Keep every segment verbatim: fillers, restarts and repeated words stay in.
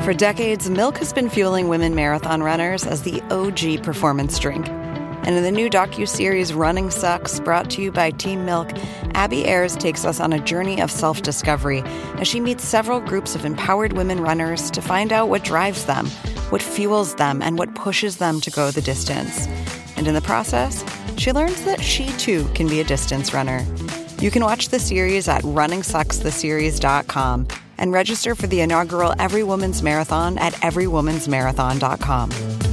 For decades, milk has been fueling women marathon runners as the O G performance drink. And in the new docuseries Running Sucks, brought to you by Team Milk, Abby Ayers takes us on a journey of self-discovery as she meets several groups of empowered women runners to find out what drives them, what fuels them, and what pushes them to go the distance. And in the process, she learns that she too can be a distance runner. You can watch the series at running sucks the series dot com and register for the inaugural Every Woman's Marathon at every woman's marathon dot com.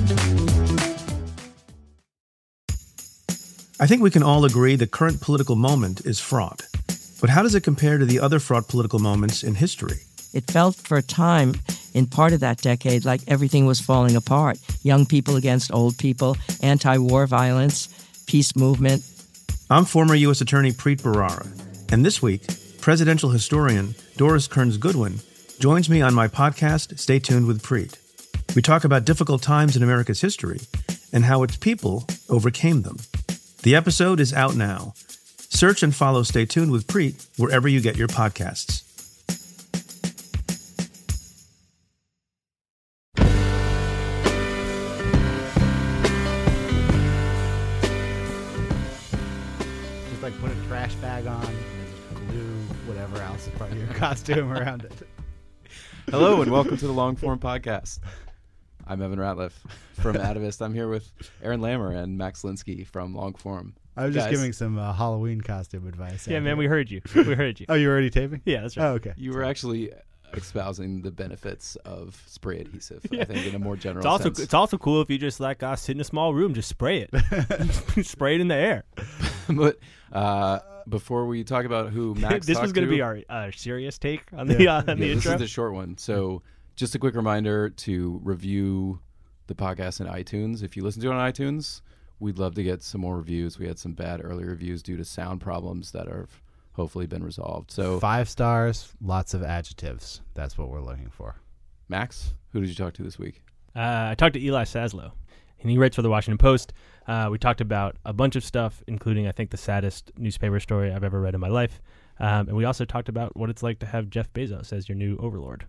I think we can all agree the current political moment is fraught. But how does it compare to the other fraught political moments in history? It felt for a time, in part of that decade, like everything was falling apart. Young people against old people, anti-war violence, peace movement. I'm former U S Attorney Preet Bharara, and this week, presidential historian Doris Kearns Goodwin joins me on my podcast, Stay Tuned with Preet. We talk about difficult times in America's history and how its people overcame them. The episode is out now. Search and follow Stay Tuned with Preet wherever you get your podcasts. Just like put a trash bag on and just glue whatever else is part of your costume around it. Hello and welcome to the Long Form Podcast. I'm Evan Ratliff from Atavist. I'm here with Aaron Lammer and Max Linsky from Long Form. I was just Guys, giving some uh, Halloween costume advice. Yeah, man, we heard you. We heard you. Oh, you were already taping? Yeah, that's right. Oh, okay. You were actually espousing the benefits of spray adhesive, Yeah. I think, in a more general It's also sense. it's also cool if you just like uh, sit in a small room, just spray it, spray it in the air. But uh, before we talk about who Max This was going to be our uh, serious take on the Yeah. uh, on the yeah, this intro. is the short one. So just a quick reminder to review the podcast in iTunes. If you listen to it on iTunes, we'd love to get some more reviews. We had some bad early reviews due to sound problems that have hopefully been resolved. So Five stars, lots of adjectives. That's what we're looking for. Max, who did you talk to this week? Uh, I talked to Eli Saslow, and he writes for the Washington Post. Uh, we talked about a bunch of stuff, including, I think, the saddest newspaper story I've ever read in my life. Um, and we also talked about what it's like to have Jeff Bezos as your new overlord.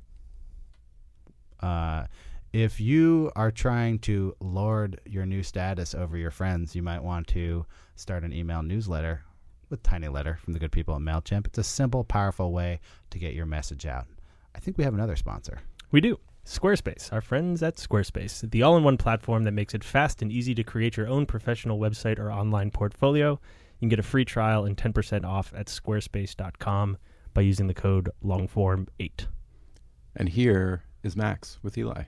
Uh, if you are trying to lord your new status over your friends, you might want to start an email newsletter with Tiny Letter from the good people at MailChimp. It's a simple, powerful way to get your message out. I think we have another sponsor. We do. Squarespace, our friends at Squarespace, the all-in-one platform that makes it fast and easy to create your own professional website or online portfolio. You can get a free trial and ten percent off at squarespace dot com by using the code longform eight. And here is Max with Eli.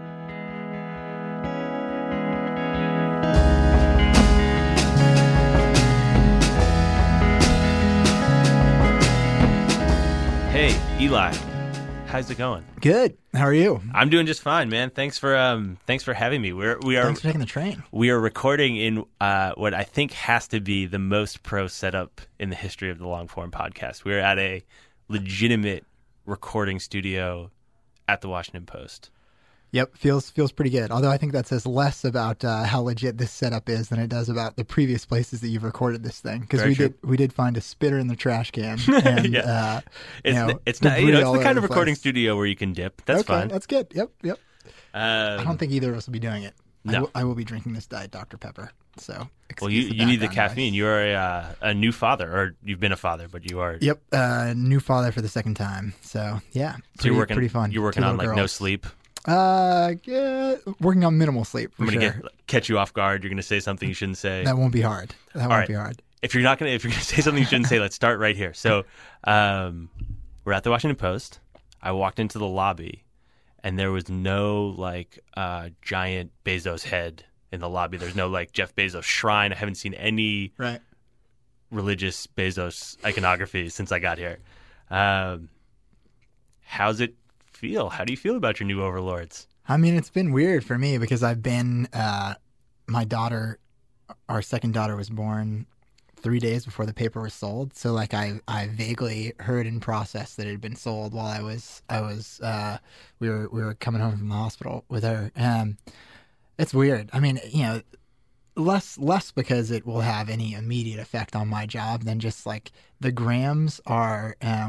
Hey, Eli. How's it going? Good. How are you? I'm doing just fine, man. Thanks for um thanks for having me. We're we are Thanks for taking the train. we are recording in uh what I think has to be the most pro setup in the history of the Long Form Podcast. We're at a legitimate recording studio at the Washington Post. Yep, feels feels pretty good. Although I think that says less about uh, how legit this setup is than it does about the previous places that you've recorded this thing. Because Very we true. did we did find a spitter in the trash can. And, Yeah. uh, It's you know, n- it's not you debris know it's all the over kind of the recording place. studio where you can dip. That's okay, fine. That's good. Yep, yep. Um, I don't think either of us will be doing it. I No. will, I will be drinking this Diet Doctor Pepper. So well, you excuse you need the background caffeine. noise. You are a uh, a new father, or you've been a father, but you are. Yep, uh, new father for the second time. So yeah, So pretty, you're working. pretty fun. You're working Two on like little no girls. sleep. Uh, yeah, working on minimal sleep for I'm gonna sure. get, catch you off guard. You're gonna say something you shouldn't say. That won't be hard. That won't right. be hard. if you're not gonna if you're gonna say something you shouldn't say, let's start right here. So um, we're at the Washington Post. I walked into the lobby, and there was no like uh, giant Bezos head in the lobby. There's no like Jeff Bezos shrine. I haven't seen any Right. religious Bezos iconography since I got here. Um, how's it feel? How do you feel about your new overlords? I mean, it's been weird for me because I've been, uh, my daughter, our second daughter was born three days before the paper was sold. So like I, I vaguely heard in process that it had been sold while I was, I was, uh, we were, we were coming home from the hospital with her. Um, it's weird. I mean, you know, less, less because it will have any immediate effect on my job than just like the Grahams are, um,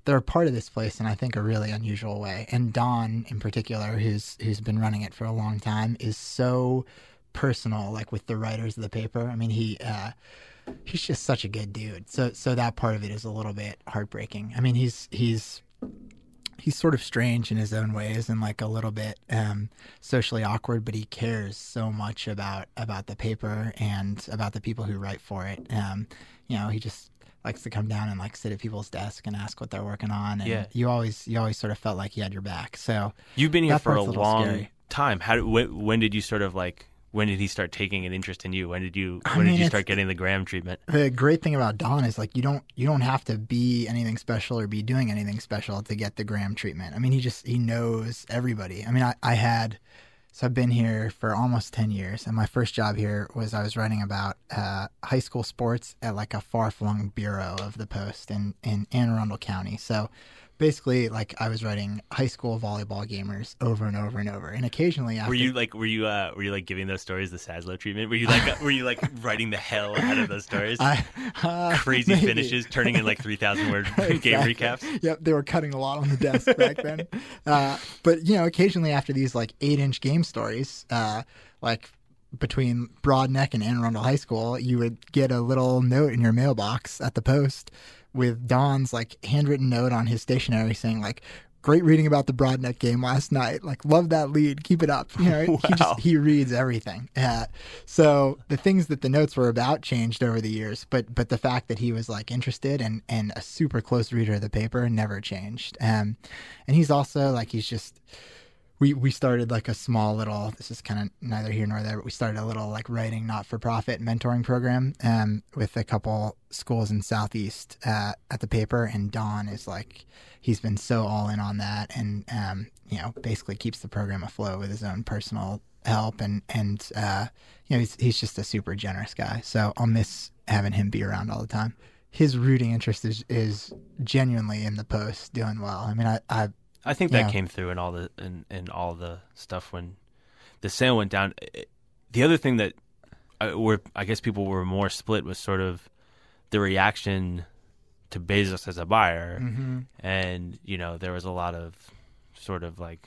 they're a part of this place in, I think, a really unusual way. And Don, in particular, who's who's been running it for a long time, is so personal, like with the writers of the paper. I mean, he uh, he's just such a good dude. So so that part of it is a little bit heartbreaking. I mean, he's he's he's sort of strange in his own ways and like a little bit um, socially awkward, but he cares so much about about the paper and about the people who write for it. Um, you know, he just likes to come down and like sit at people's desk and ask what they're working on. And Yeah. you always you always sort of felt like he had your back. So You've been here that for a part's a little long scary. time. How did, when, when did you sort of like? When did he start taking an interest in you? When did you? I When mean, did you it's- start getting the Graham treatment? The great thing about Don is like you don't you don't have to be anything special or be doing anything special to get the Graham treatment. I mean, he just he knows everybody. I mean, I, I had so I've been here for almost ten years, and my first job here was I was writing about uh, high school sports at like a far flung bureau of the Post in in Anne Arundel County. So basically, like I was writing high school volleyball gamers over and over and over, and occasionally after Were you like? Were you? Uh, were you like giving those stories the Saslow treatment? Were you like? were you like writing the hell out of those stories? I, uh, Crazy maybe. finishes, turning in like three thousand word game Exactly. recaps. Yep, they were cutting a lot on the desk back then. Uh, but you know, occasionally after these like eight-inch game stories, uh, like between Broadneck and Anne Arundel High School, you would get a little note in your mailbox at the Post with Don's like handwritten note on his stationery saying like, "Great reading about the Broadneck game last night. Like, love that lead. Keep it up." You know, he Wow. just he reads everything. Uh, so the things that the notes were about changed over the years, but but the fact that he was like interested and and a super close reader of the paper never changed. Um, and he's also like he's just. We, we started like a small little, this is kind of neither here nor there, but we started a little like writing not-for-profit mentoring program um, with a couple schools in Southeast uh, at the paper. And Don is like, he's been so all in on that and, um, you know, basically keeps the program afloat with his own personal help. And, and uh, you know, he's, he's just a super generous guy. So I'll miss having him be around all the time. His rooting interest is, is genuinely in the Post doing well. I mean, I, I I think that Yeah. came through in all the in, in all the stuff when the sale went down. The other thing that I, where I guess people were more split was sort of the reaction to Bezos as a buyer, mm-hmm. and you know there was a lot of sort of like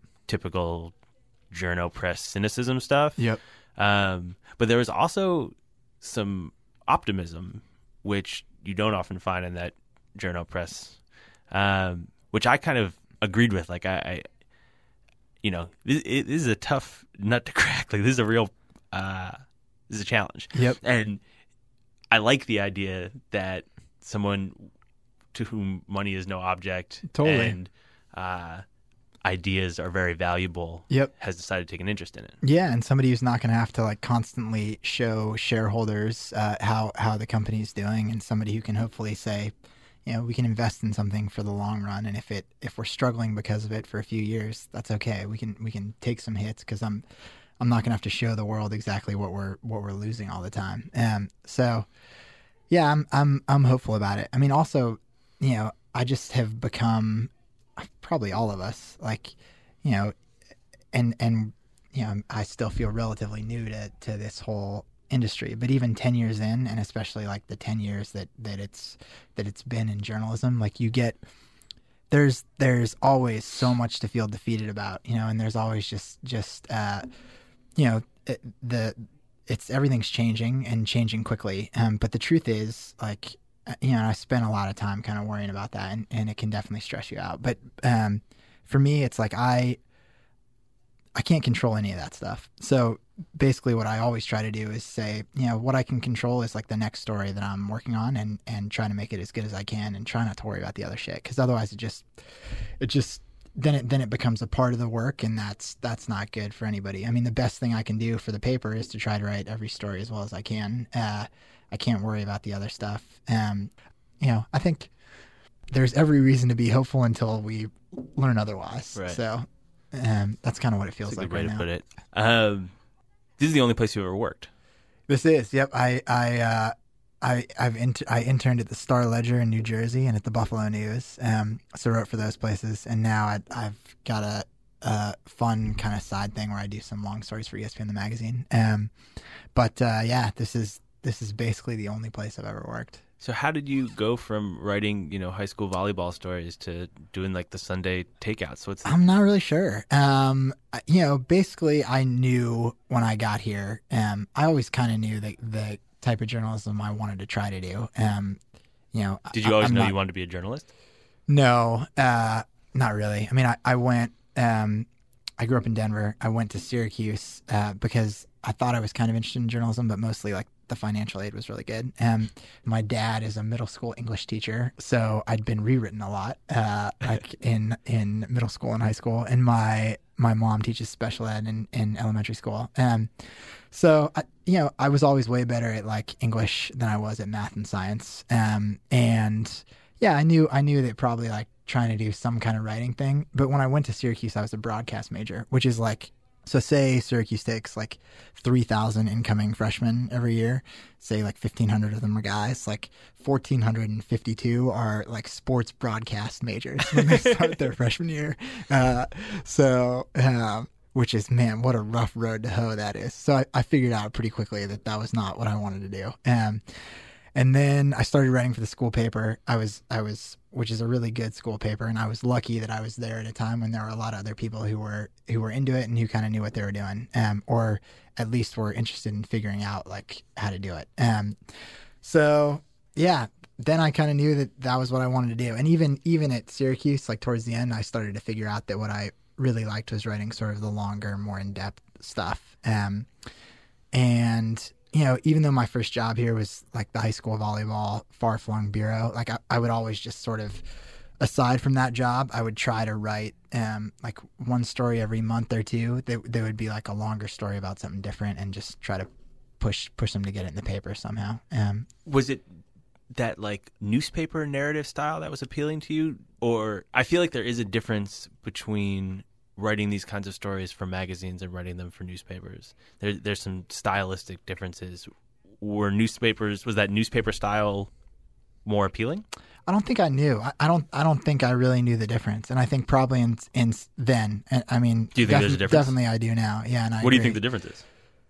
typical journo press cynicism stuff. Yep. Um, but there was also some optimism, which you don't often find in that journo press, um, which I kind of agreed with. Like I, I you know, this, it, this is a tough nut to crack. Like this is a real, uh, this is a challenge. Yep. And I like the idea that someone to whom money is no object Totally. and uh, ideas are very valuable Yep. has decided to take an interest in it. Yeah, and somebody who's not going to have to like constantly show shareholders uh, how how the company's doing, and somebody who can hopefully say, you know, we can invest in something for the long run, and if it if we're struggling because of it for a few years, that's okay. We can we can take some hits because I'm I'm not going to have to show the world exactly what we're what we're losing all the time. Um, so yeah, I'm I'm I'm hopeful about it. I mean, also, you know, I just have become probably all of us like, you know, and and you know, I still feel relatively new to to this whole industry, but even ten years in, and especially like the ten years that that it's that it's been in journalism, like you get there's there's always so much to feel defeated about, you know, and there's always just just uh you know it, the it's everything's changing and changing quickly, um but the truth is, like, you know, I spent a lot of time kind of worrying about that, and, and it can definitely stress you out. But um for me, it's like I I can't control any of that stuff. So basically what I always try to do is say, you know, what I can control is like the next story that I'm working on, and, and try to make it as good as I can, and try not to worry about the other shit. Cause otherwise it just, it just, then it, then it becomes a part of the work, and that's, that's not good for anybody. I mean, the best thing I can do for the paper is to try to write every story as well as I can. Uh, I can't worry about the other stuff. Um, you know, I think there's every reason to be hopeful until we learn otherwise. Right. So, um, that's kind of what it feels That's a like good way right to now. put it. Um, this is the only place you've ever worked. This is, yep. I, I, uh, I, I've inter- I interned at the Star Ledger in New Jersey and at the Buffalo News. Um, so wrote for those places, and now I, I've got a, a fun kind of side thing where I do some long stories for E S P N the magazine. Um, but uh, yeah, this is this is basically the only place I've ever worked. So how did you go from writing, you know, high school volleyball stories to doing like the Sunday takeouts? What's the- I'm not really sure. Um, I- you know, basically, I knew when I got here. Um, I always kind of knew the the type of journalism I wanted to try to do. Um, you know, Did you I- always I'm know not- you wanted to be a journalist? No, uh, not really. I mean, I, I went, um, I grew up in Denver. I went to Syracuse uh, because I thought I was kind of interested in journalism, but mostly like the financial aid was really good. Um, my dad is a middle school English teacher, so I'd been rewritten a lot, uh, like in in middle school and high school. And my my mom teaches special ed in, in elementary school. Um, so I, you know, I was always way better at like English than I was at math and science. Um, and yeah, I knew I knew that probably like trying to do some kind of writing thing. But when I went to Syracuse, I was a broadcast major, which is like, so say Syracuse takes like three thousand incoming freshmen every year. Say like fifteen hundred of them are guys. Like one thousand four hundred fifty-two are like sports broadcast majors when they start their freshman year. Uh, so, um, which is, man, what a rough road to hoe that is. So I, I figured out pretty quickly that that was not what I wanted to do. Um, And then I started writing for the school paper. I was, I was, which is a really good school paper, and I was lucky that I was there at a time when there were a lot of other people who were who were into it and who kind of knew what they were doing, um, or at least were interested in figuring out like how to do it. Um, so yeah, then I kind of knew that that was what I wanted to do. And even even at Syracuse, like towards the end, I started to figure out that what I really liked was writing sort of the longer, more in depth stuff. Um, and you know, even though my first job here was like the high school volleyball far-flung bureau, like I, I would always just sort of, aside from that job, I would try to write um, like one story every month or two. They, they would be like a longer story about something different, and just try to push push them to get it in the paper somehow. Um, Was it that like newspaper narrative style that was appealing to you? Or I feel like there is a difference between writing these kinds of stories for magazines and writing them for newspapers. There, there's some stylistic differences. Were newspapers, was that newspaper style more appealing? I don't think I knew. I, I don't. I don't think I really knew the difference. And I think probably in in then. I mean, do you think there's a difference? Definitely, I do now. Yeah. And I what do you agree. think the difference is?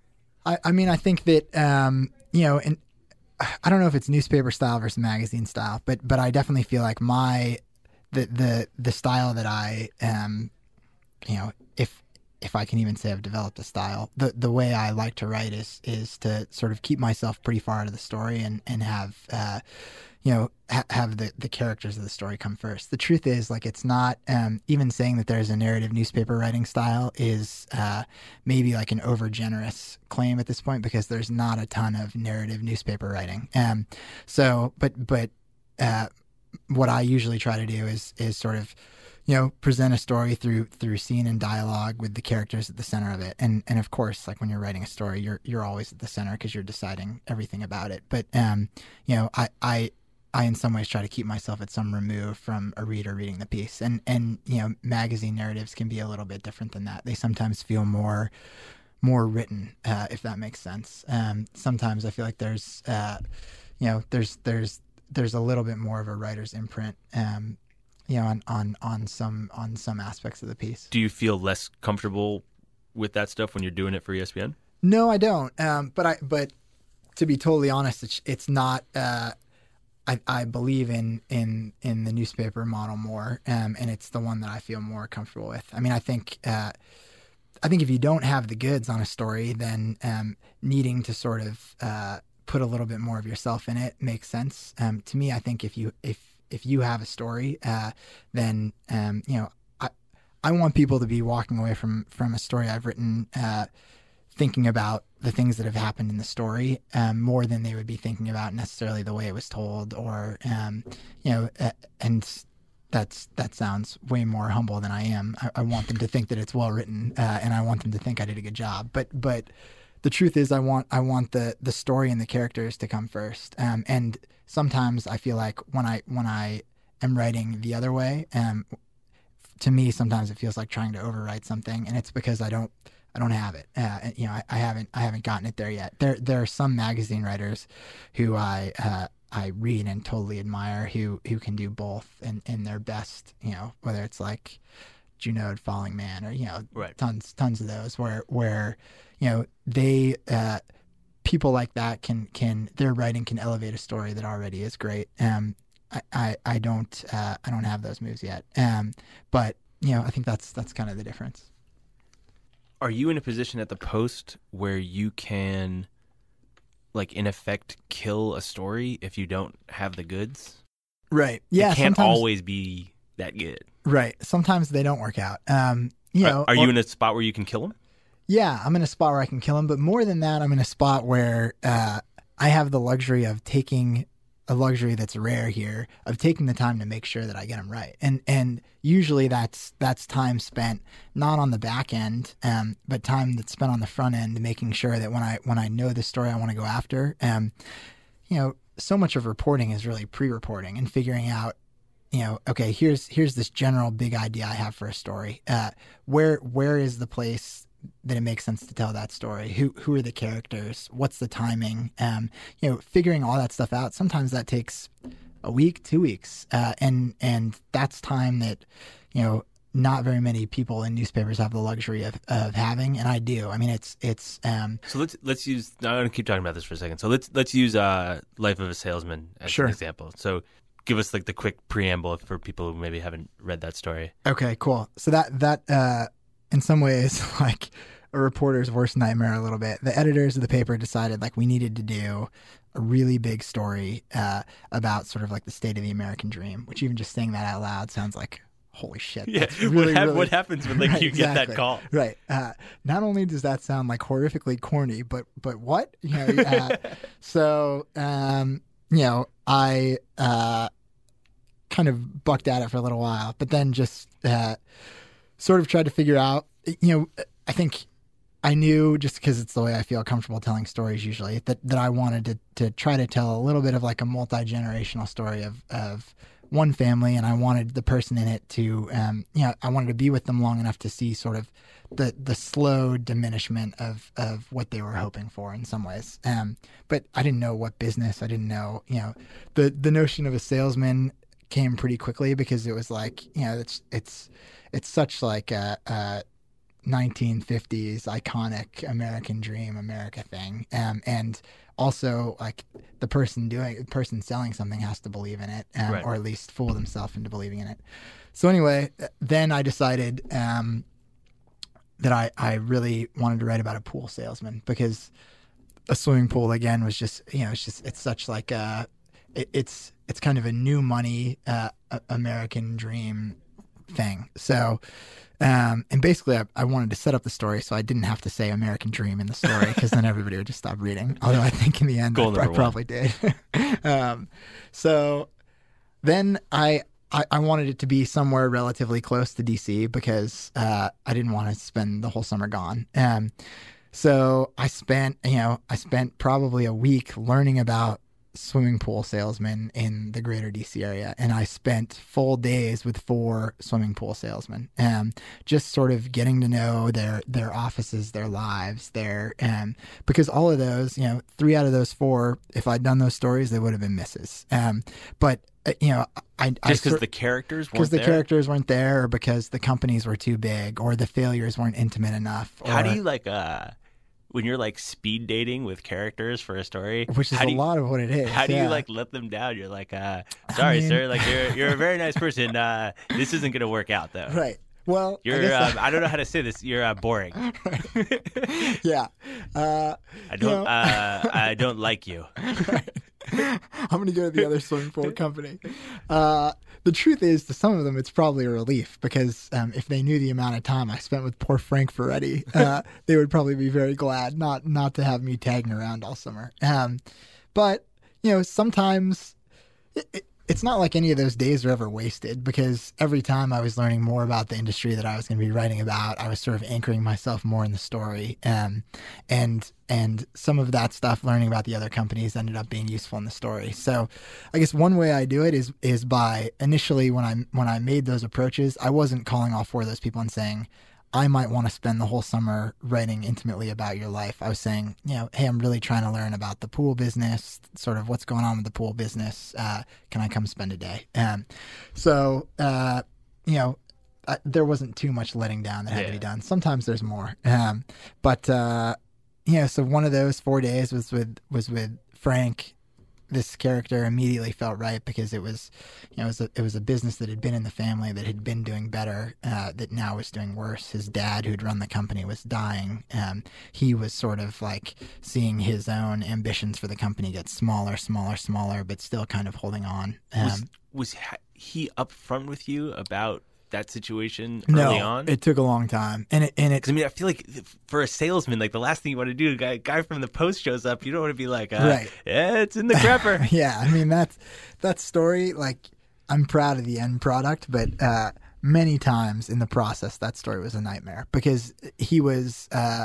I, I mean, I think that um, you know, and I don't know if it's newspaper style versus magazine style, but but I definitely feel like my the the the style that I um. you know, if if I can even say I've developed a style, the the way I like to write is is to sort of keep myself pretty far out of the story, and and have uh, you know ha- have the the characters of the story come first. The truth is, like, it's not um, even saying that there's a narrative newspaper writing style is uh, maybe like an over generous claim at this point, because there's not a ton of narrative newspaper writing. Um, so, but but uh, what I usually try to do is is sort of, you know, present a story through through scene and dialogue with the characters at the center of it. And and of course, like when you're writing a story, you're you're always at the center because you're deciding everything about it. But um, you know, I I I in some ways try to keep myself at some remove from a reader reading the piece. And and you know, magazine narratives can be a little bit different than that. They sometimes feel more more written, uh, if that makes sense. Um, sometimes I feel like there's uh, you know, there's there's there's a little bit more of a writer's imprint. Um, you know, on, on, on some on some aspects of the piece. Do you feel less comfortable with that stuff when you're doing it for E S P N? No, I don't. Um, but I but to be totally honest, it's it's not. Uh, I I believe in in in the newspaper model more, um, and it's the one that I feel more comfortable with. I mean, I think. Uh, I think if you don't have the goods on a story, then um, needing to sort of uh, put a little bit more of yourself in it makes sense. Um, to me, I think if you if if you have a story, uh, then um, you know, I I want people to be walking away from from a story I've written, uh, thinking about the things that have happened in the story um, more than they would be thinking about necessarily the way it was told, or um, you know, uh, and that's that sounds way more humble than I am. I, I want them to think that it's well written, uh, and I want them to think I did a good job. But but the truth is, I want I want the the story and the characters to come first, um, and sometimes I feel like when I when I am writing the other way, um, to me sometimes it feels like trying to overwrite something, and it's because I don't I don't have it. Uh, you know, I, I haven't I haven't gotten it there yet. There there are some magazine writers who I uh, I read and totally admire who who can do both in, in their best. You know, whether it's like Junod, Falling Man, or you know, right. tons tons of those where where you know they. Uh, people like that can can their writing can elevate a story that already is great. Um, I I, I don't uh, I don't have those moves yet. Um, but you know, I think that's that's kind of the difference. Are you in a position at the Post where you can, like, in effect, kill a story if you don't have the goods? Right. Yeah. It can't sometimes- always be that good. Right. Sometimes they don't work out. Um, you know, Are, are or- you in a spot where you can kill them? Yeah, I'm in a spot where I can kill him, but more than that, I'm in a spot where uh, I have the luxury of taking a luxury that's rare here, of taking the time to make sure that I get them right. And and usually that's that's time spent not on the back end, um, but time that's spent on the front end, making sure that when I when I know the story I want to go after, um, you know, so much of reporting is really pre-reporting and figuring out, you know, okay, here's here's this general big idea I have for a story. Uh, where where is the place that it makes sense to tell that story? Who who are the characters? What's the timing? Um, you know, figuring all that stuff out. Sometimes that takes a week, two weeks, uh, and and that's time that, you know, not very many people in newspapers have the luxury of, of having, and I do. I mean, it's it's. Um, So let's let's use. I'm going to keep talking about this for a second. So let's let's use uh, Life of a Salesman as Sure. an example. So give us like the quick preamble for people who maybe haven't read that story. Okay, cool. So that that uh, in some ways, like a reporter's worst nightmare a little bit. The editors of the paper decided like we needed to do a really big story uh, about sort of like the state of the American dream, which even just saying that out loud sounds like, holy shit. Yeah. that's What really, hap- really- what happens when, like, Right, you get that exactly. call? Right. Uh, not only does that sound like horrifically corny, but but what? You know, uh, so, um, you know, I uh, kind of bucked at it for a little while, but then just uh, sort of tried to figure out, you know, I think I knew, just because it's the way I feel comfortable telling stories usually, that, that I wanted to, to try to tell a little bit of like a multi-generational story of, of one family, and I wanted the person in it to, um, you know, I wanted to be with them long enough to see sort of the the slow diminishment of, of what they were hoping for in some ways. Um, but I didn't know what business. I didn't know, you know, the the notion of a salesman came pretty quickly because it was like, you know, it's it's it's such like a, a nineteen fifties iconic American dream, America thing, um, and also like the person doing, the person selling something has to believe in it, um, Right. or at least fool themselves into believing in it. So anyway, then I decided um, that I, I really wanted to write about a pool salesman, because a swimming pool again was just, you know, it's just, it's such like a, it, it's, it's kind of a new money, uh, a- American dream thing. So, um, and basically I, I wanted to set up the story so I didn't have to say American dream in the story, because then everybody would just stop reading. Although I think in the end, I, Goal I number one. probably did. um, so then I, I, I wanted it to be somewhere relatively close to D C, because uh, I didn't want to spend the whole summer gone. Um, so I spent, you know, I spent probably a week learning about swimming pool salesmen in the greater D C area, and I spent full days with four swimming pool salesmen, um, just sort of getting to know their their offices, their lives, their um, because all of those, you know, three out of those four, if I'd done those stories, they would have been misses. Um, but uh, you know, I I Just because sort- the characters weren't because the there? characters weren't there, or because the companies were too big, or the failures weren't intimate enough. Or, How do you like uh when you're like speed dating with characters for a story? which is how a do you, lot of what it is. How do yeah. you like let them down? You're like, uh, sorry, mean- sir, like you're you're a very nice person. Uh, this isn't gonna work out though. Right. Well, I You're guess um, I don't know how to say this. You're uh, boring. I- yeah. Uh, I you don't know, uh, I don't like you. I'm going to go to the other swimming pool company. Uh, the truth is, to some of them, it's probably a relief, because um, if they knew the amount of time I spent with poor Frank Ferretti, uh, they would probably be very glad not not to have me tagging around all summer. Um, but, you know, sometimes it, it, it's not like any of those days are ever wasted, because every time I was learning more about the industry that I was going to be writing about, I was sort of anchoring myself more in the story. Um, and and some of that stuff, learning about the other companies, ended up being useful in the story. So I guess one way I do it is is by initially when I when I made those approaches, I wasn't calling all four of those people and saying, I might want to spend the whole summer writing intimately about your life. I was saying, you know, hey, I'm really trying to learn about the pool business, sort of what's going on with the pool business. Uh, can I come spend a day? Um, so, uh, you know, I, there wasn't too much letting down that had to Yeah. be done. Sometimes there's more. Um, but, uh, you know, so one of those four days was with was with Frank. This character immediately felt right because it was, you know, it was a, it was a business that had been in the family that had been doing better, uh, that now was doing worse. His dad, who'd run the company, was dying. Um, he was sort of like seeing his own ambitions for the company get smaller, smaller, smaller, but still kind of holding on. Um, was was he upfront with you about that situation no, early on? It took a long time, and it and it. I mean, I feel like for a salesman, like the last thing you want to do, a guy, guy from the Post shows up, you don't want to be like, uh, right? Yeah, it's in the grepper. Yeah, I mean that's that story. Like, I'm proud of the end product, but uh, many times in the process, that story was a nightmare because he was uh,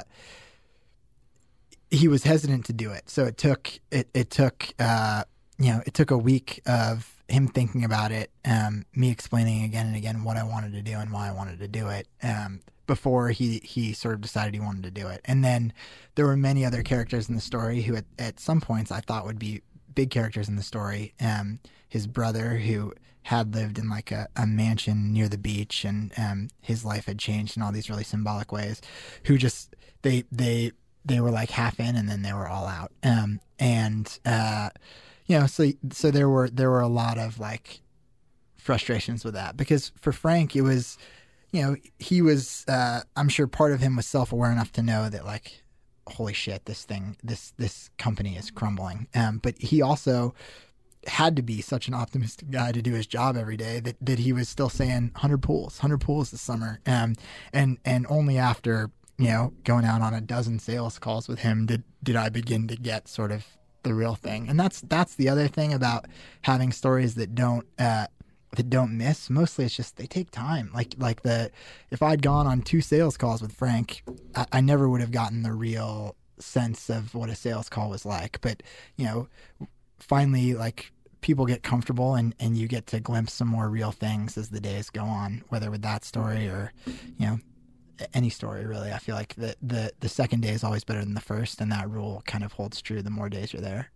he was hesitant to do it. So it took it it took uh, you know it took a week of him thinking about it, um, me explaining again and again what I wanted to do and why I wanted to do it, um, before he, he sort of decided he wanted to do it. And then there were many other characters in the story who at, at some points I thought would be big characters in the story. Um, his brother, who had lived in like a, a mansion near the beach, and um, his life had changed in all these really symbolic ways, who just, they, they, they were like half in and then they were all out. Um, and, uh, You know, so so there were there were a lot of like frustrations with that because for Frank it was, you know, he was uh, I'm sure part of him was self-aware enough to know that like, holy shit, this thing this this company is crumbling. Um, but he also had to be such an optimistic guy to do his job every day that, that he was still saying one hundred pools, one hundred pools this summer. Um, and and only after, you know, going out on a dozen sales calls with him did did I begin to get sort of the real thing. And that's that's the other thing about having stories that don't uh that don't miss. Mostly it's just they take time. Like like the if I'd gone on two sales calls with Frank, I, I never would have gotten the real sense of what a sales call was like. But you know, finally, like, people get comfortable and and you get to glimpse some more real things as the days go on, whether with that story or, you know, any story really. I feel like the, the, the second day is always better than the first, and that rule kind of holds true the more days you're there.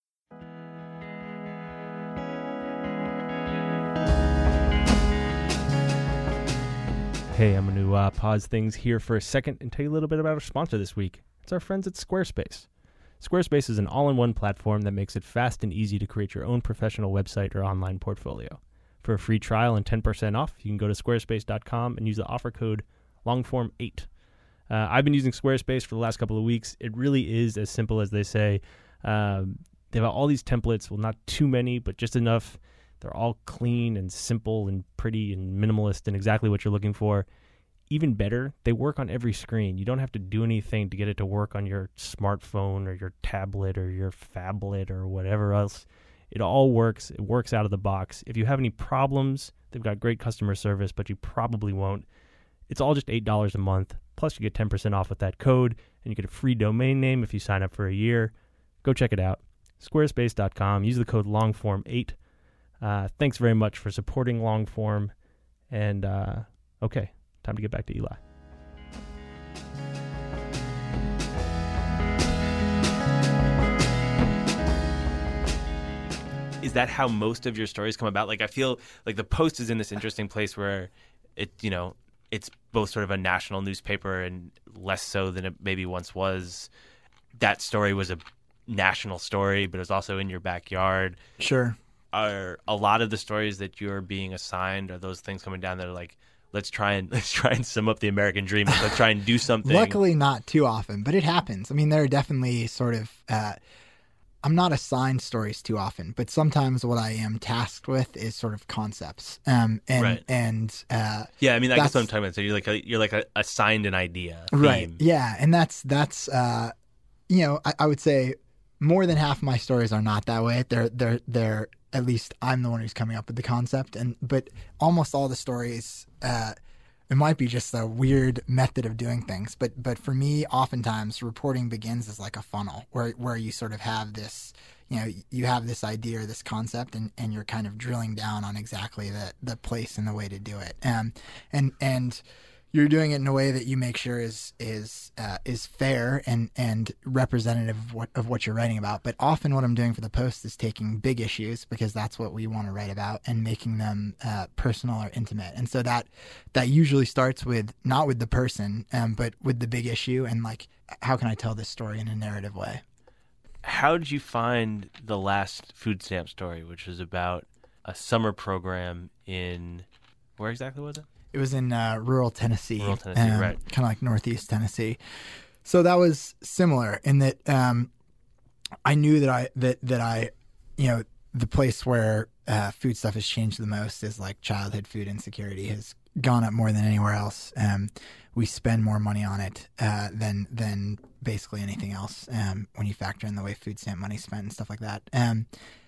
Hey, I'm going to uh, pause things here for a second and tell you a little bit about our sponsor this week. It's our friends at Squarespace. Squarespace is an all-in-one platform that makes it fast and easy to create your own professional website or online portfolio. For a free trial and ten percent off, you can go to squarespace dot com and use the offer code longform eight. Uh, I've been using Squarespace for the last couple of weeks. It really is as simple as they say. Um, they have all these templates, well, not too many, but just enough. They're all clean and simple and pretty and minimalist and exactly what you're looking for. Even better, they work on every screen. You don't have to do anything to get it to work on your smartphone or your tablet or your phablet or whatever else. It all works. It works out of the box. If you have any problems, they've got great customer service, but you probably won't. It's all just eight dollars a month, plus you get ten percent off with that code, and you get a free domain name if you sign up for a year. Go check it out. squarespace dot com. Use the code longform eight. Uh, thanks very much for supporting Longform. And, uh, okay, time to get back to Eli. Is that how most of your stories come about? Like, I feel like the Post is in this interesting place where it, you know, it's both sort of a national newspaper and less so than it maybe once was. That story was a national story, but it was also in your backyard. Sure. Are a lot of the stories that you're being assigned, are those things coming down that are like, let's try and let's try and sum up the American dream. Let's try and do something. Luckily, not too often, but it happens. I mean, there are definitely sort of. Uh, I'm not assigned stories too often, but sometimes what I am tasked with is sort of concepts. Um, and right. and uh, yeah, I mean, I guess what I'm talking about. So you're like a, you're like a, assigned an idea, theme. Right? Yeah, and that's that's uh, you know, I, I would say more than half of my stories are not that way. They're they're they're at least I'm the one who's coming up with the concept, and but almost all the stories. Uh, It might be just a weird method of doing things, but but for me, oftentimes reporting begins as like a funnel where where you sort of have this, you know, you have this idea or this concept, and, and you're kind of drilling down on exactly the, the place and the way to do it. Um, and and you're doing it in a way that you make sure is is uh, is fair and and representative of what of what you're writing about. But often, what I'm doing for the Post is taking big issues, because that's what we want to write about, and making them uh, personal or intimate. And so that that usually starts with not with the person, um, but with the big issue, and like, how can I tell this story in a narrative way? How did you find the last food stamp story, which was about a summer program in, where exactly was it? It was in uh, rural Tennessee, Rural Tennessee, um, right. kind of like northeast Tennessee. So that was similar in that um, I knew that I that that I, you know, the place where uh, food stuff has changed the most is like childhood food insecurity has gone up more than anywhere else. Um, we spend more money on it uh, than than basically anything else um, when you factor in the way food stamp money is spent and stuff like that. Um,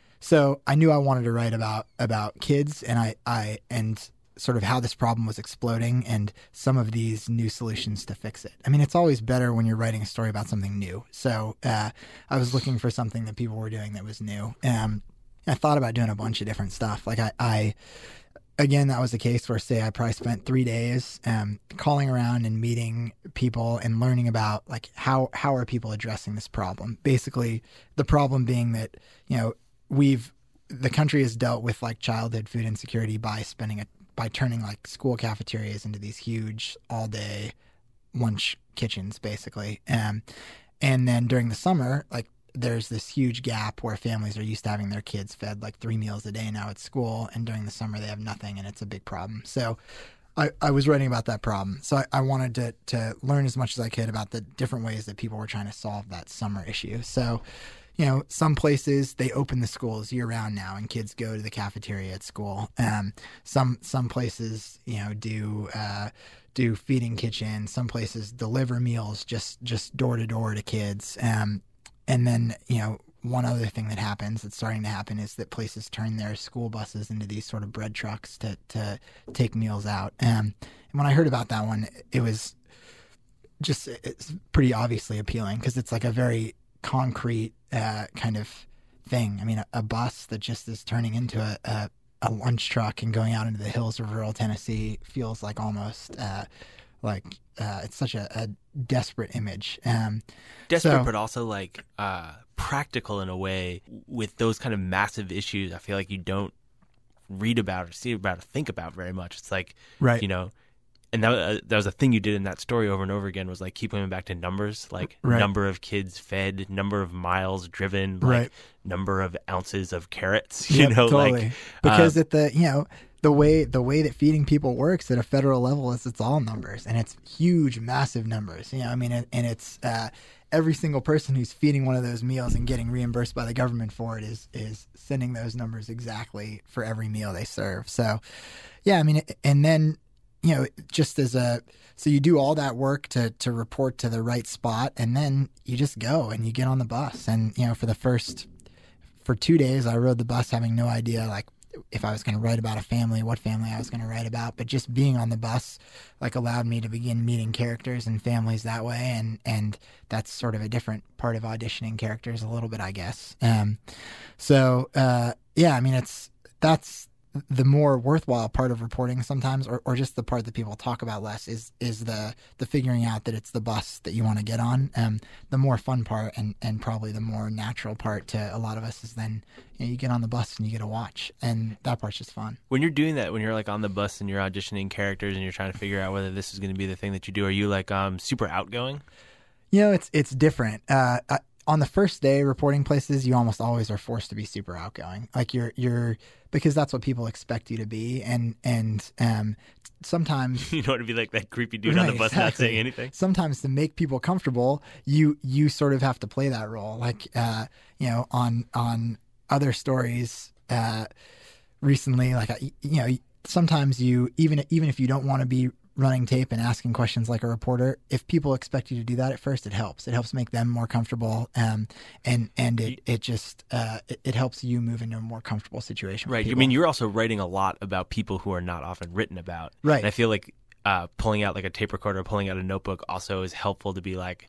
so I knew I wanted to write about about kids, and I I and sort of how this problem was exploding and some of these new solutions to fix it. I mean, it's always better when you're writing a story about something new. So uh, I was looking for something that people were doing that was new. Um, I thought about doing a bunch of different stuff. Like I, I again, that was the case where, say, I probably spent three days um, calling around and meeting people and learning about like how how are people addressing this problem. Basically, the problem being that, you know, we've the country has dealt with like childhood food insecurity by spending a by turning like school cafeterias into these huge all day lunch kitchens, basically. Um, and then during the summer, like there's this huge gap where families are used to having their kids fed like three meals a day now at school. And during the summer they have nothing, and it's a big problem. So I, I was writing about that problem. So I, I wanted to, to learn as much as I could about the different ways that people were trying to solve that summer issue. So, you know, some places they open the schools year round now, and kids go to the cafeteria at school. Um, some some places, you know, do uh, do feeding kitchens. Some places deliver meals just just door to door to kids. Um, and then, you know, one other thing that happens that's starting to happen is that places turn their school buses into these sort of bread trucks to to take meals out. Um, and when I heard about that one, it was just it's pretty obviously appealing, because it's like a very concrete uh, kind of thing. I mean, a, a bus that just is turning into a, a, a lunch truck and going out into the hills of rural Tennessee feels like almost uh, like uh, it's such a, a desperate image. Um, Desperate, so, but also like uh, practical in a way. With those kind of massive issues, I feel like you don't read about or see about or think about very much. It's like, right. you know, and that, uh, that was a thing you did in that story over and over again, was like keep coming back to numbers, like right. number of kids fed, number of miles driven, like right. number of ounces of carrots, you yep, know, totally. like because uh, at the, you know, the way, the way that feeding people works at a federal level is it's all numbers, and it's huge, massive numbers, you know, I mean, and, and it's, uh, every single person who's feeding one of those meals and getting reimbursed by the government for it is, is sending those numbers exactly for every meal they serve. So yeah, I mean, and then, you know, just as a, so you do all that work to, to report to the right spot, and then you just go and you get on the bus. And, you know, for the first, for two days, I rode the bus having no idea, like, if I was going to write about a family, what family I was going to write about. But just being on the bus, like, allowed me to begin meeting characters and families that way. And, and that's sort of a different part of auditioning characters a little bit, I guess. Um, so, uh, yeah, I mean, it's, that's, the more worthwhile part of reporting sometimes, or, or just the part that people talk about less, is is the the figuring out that it's the bus that you want to get on. Um, the more fun part, and, and probably the more natural part to a lot of us, is then, you know, you get on the bus and you get to watch, and that part's just fun. When you're doing that, when you're like on the bus and you're auditioning characters and you're trying to figure out whether this is going to be the thing that you do, are you like um super outgoing? You know, it's it's different. Uh, I, on the first day reporting places, you almost always are forced to be super outgoing. Like you're you're because that's what people expect you to be, and and um, sometimes you don't want to be like that creepy dude right, on the bus exactly. not saying anything. Sometimes to make people comfortable, you you sort of have to play that role. Like uh, you know, on on other stories uh, recently, like you know, sometimes you even even if you don't want to be running tape and asking questions like a reporter, if people expect you to do that at first, it helps. It helps make them more comfortable, um, and and it it just uh, it, it helps you move into a more comfortable situation. Right. I mean, you're also writing a lot about people who are not often written about. Right. And I feel like uh, pulling out like a tape recorder, pulling out a notebook, also is helpful to be like,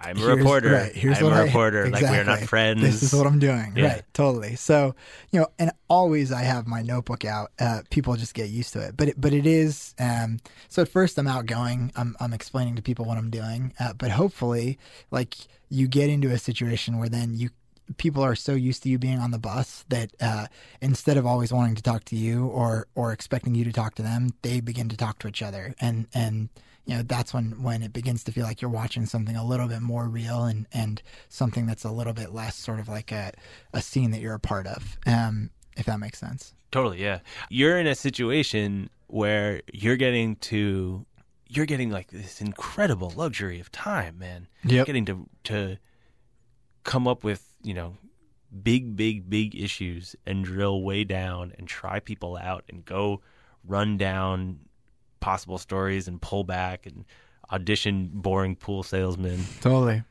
I'm a here's- reporter. Right, here's I'm what a I- reporter. Like, we're not exactly. friends. This is what I'm doing. Yeah. Right, totally. So, you know, and always I have my notebook out. Uh, people just get used to it. But it, but it is, um, so at first I'm outgoing. I'm, I'm explaining to people what I'm doing. Uh, but hopefully, like, you get into a situation where then you, people are so used to you being on the bus that uh, instead of always wanting to talk to you or or expecting you to talk to them, they begin to talk to each other. And, and you know, that's when, when it begins to feel like you're watching something a little bit more real and, and something that's a little bit less sort of like a, a scene that you're a part of, um, if that makes sense. Totally, yeah. You're in a situation where you're getting to, you're getting like this incredible luxury of time, man. Yep. Getting to to come up with, you know, big, big, big issues and drill way down and try people out and go run down possible stories and pull back and audition boring pool salesmen. Totally.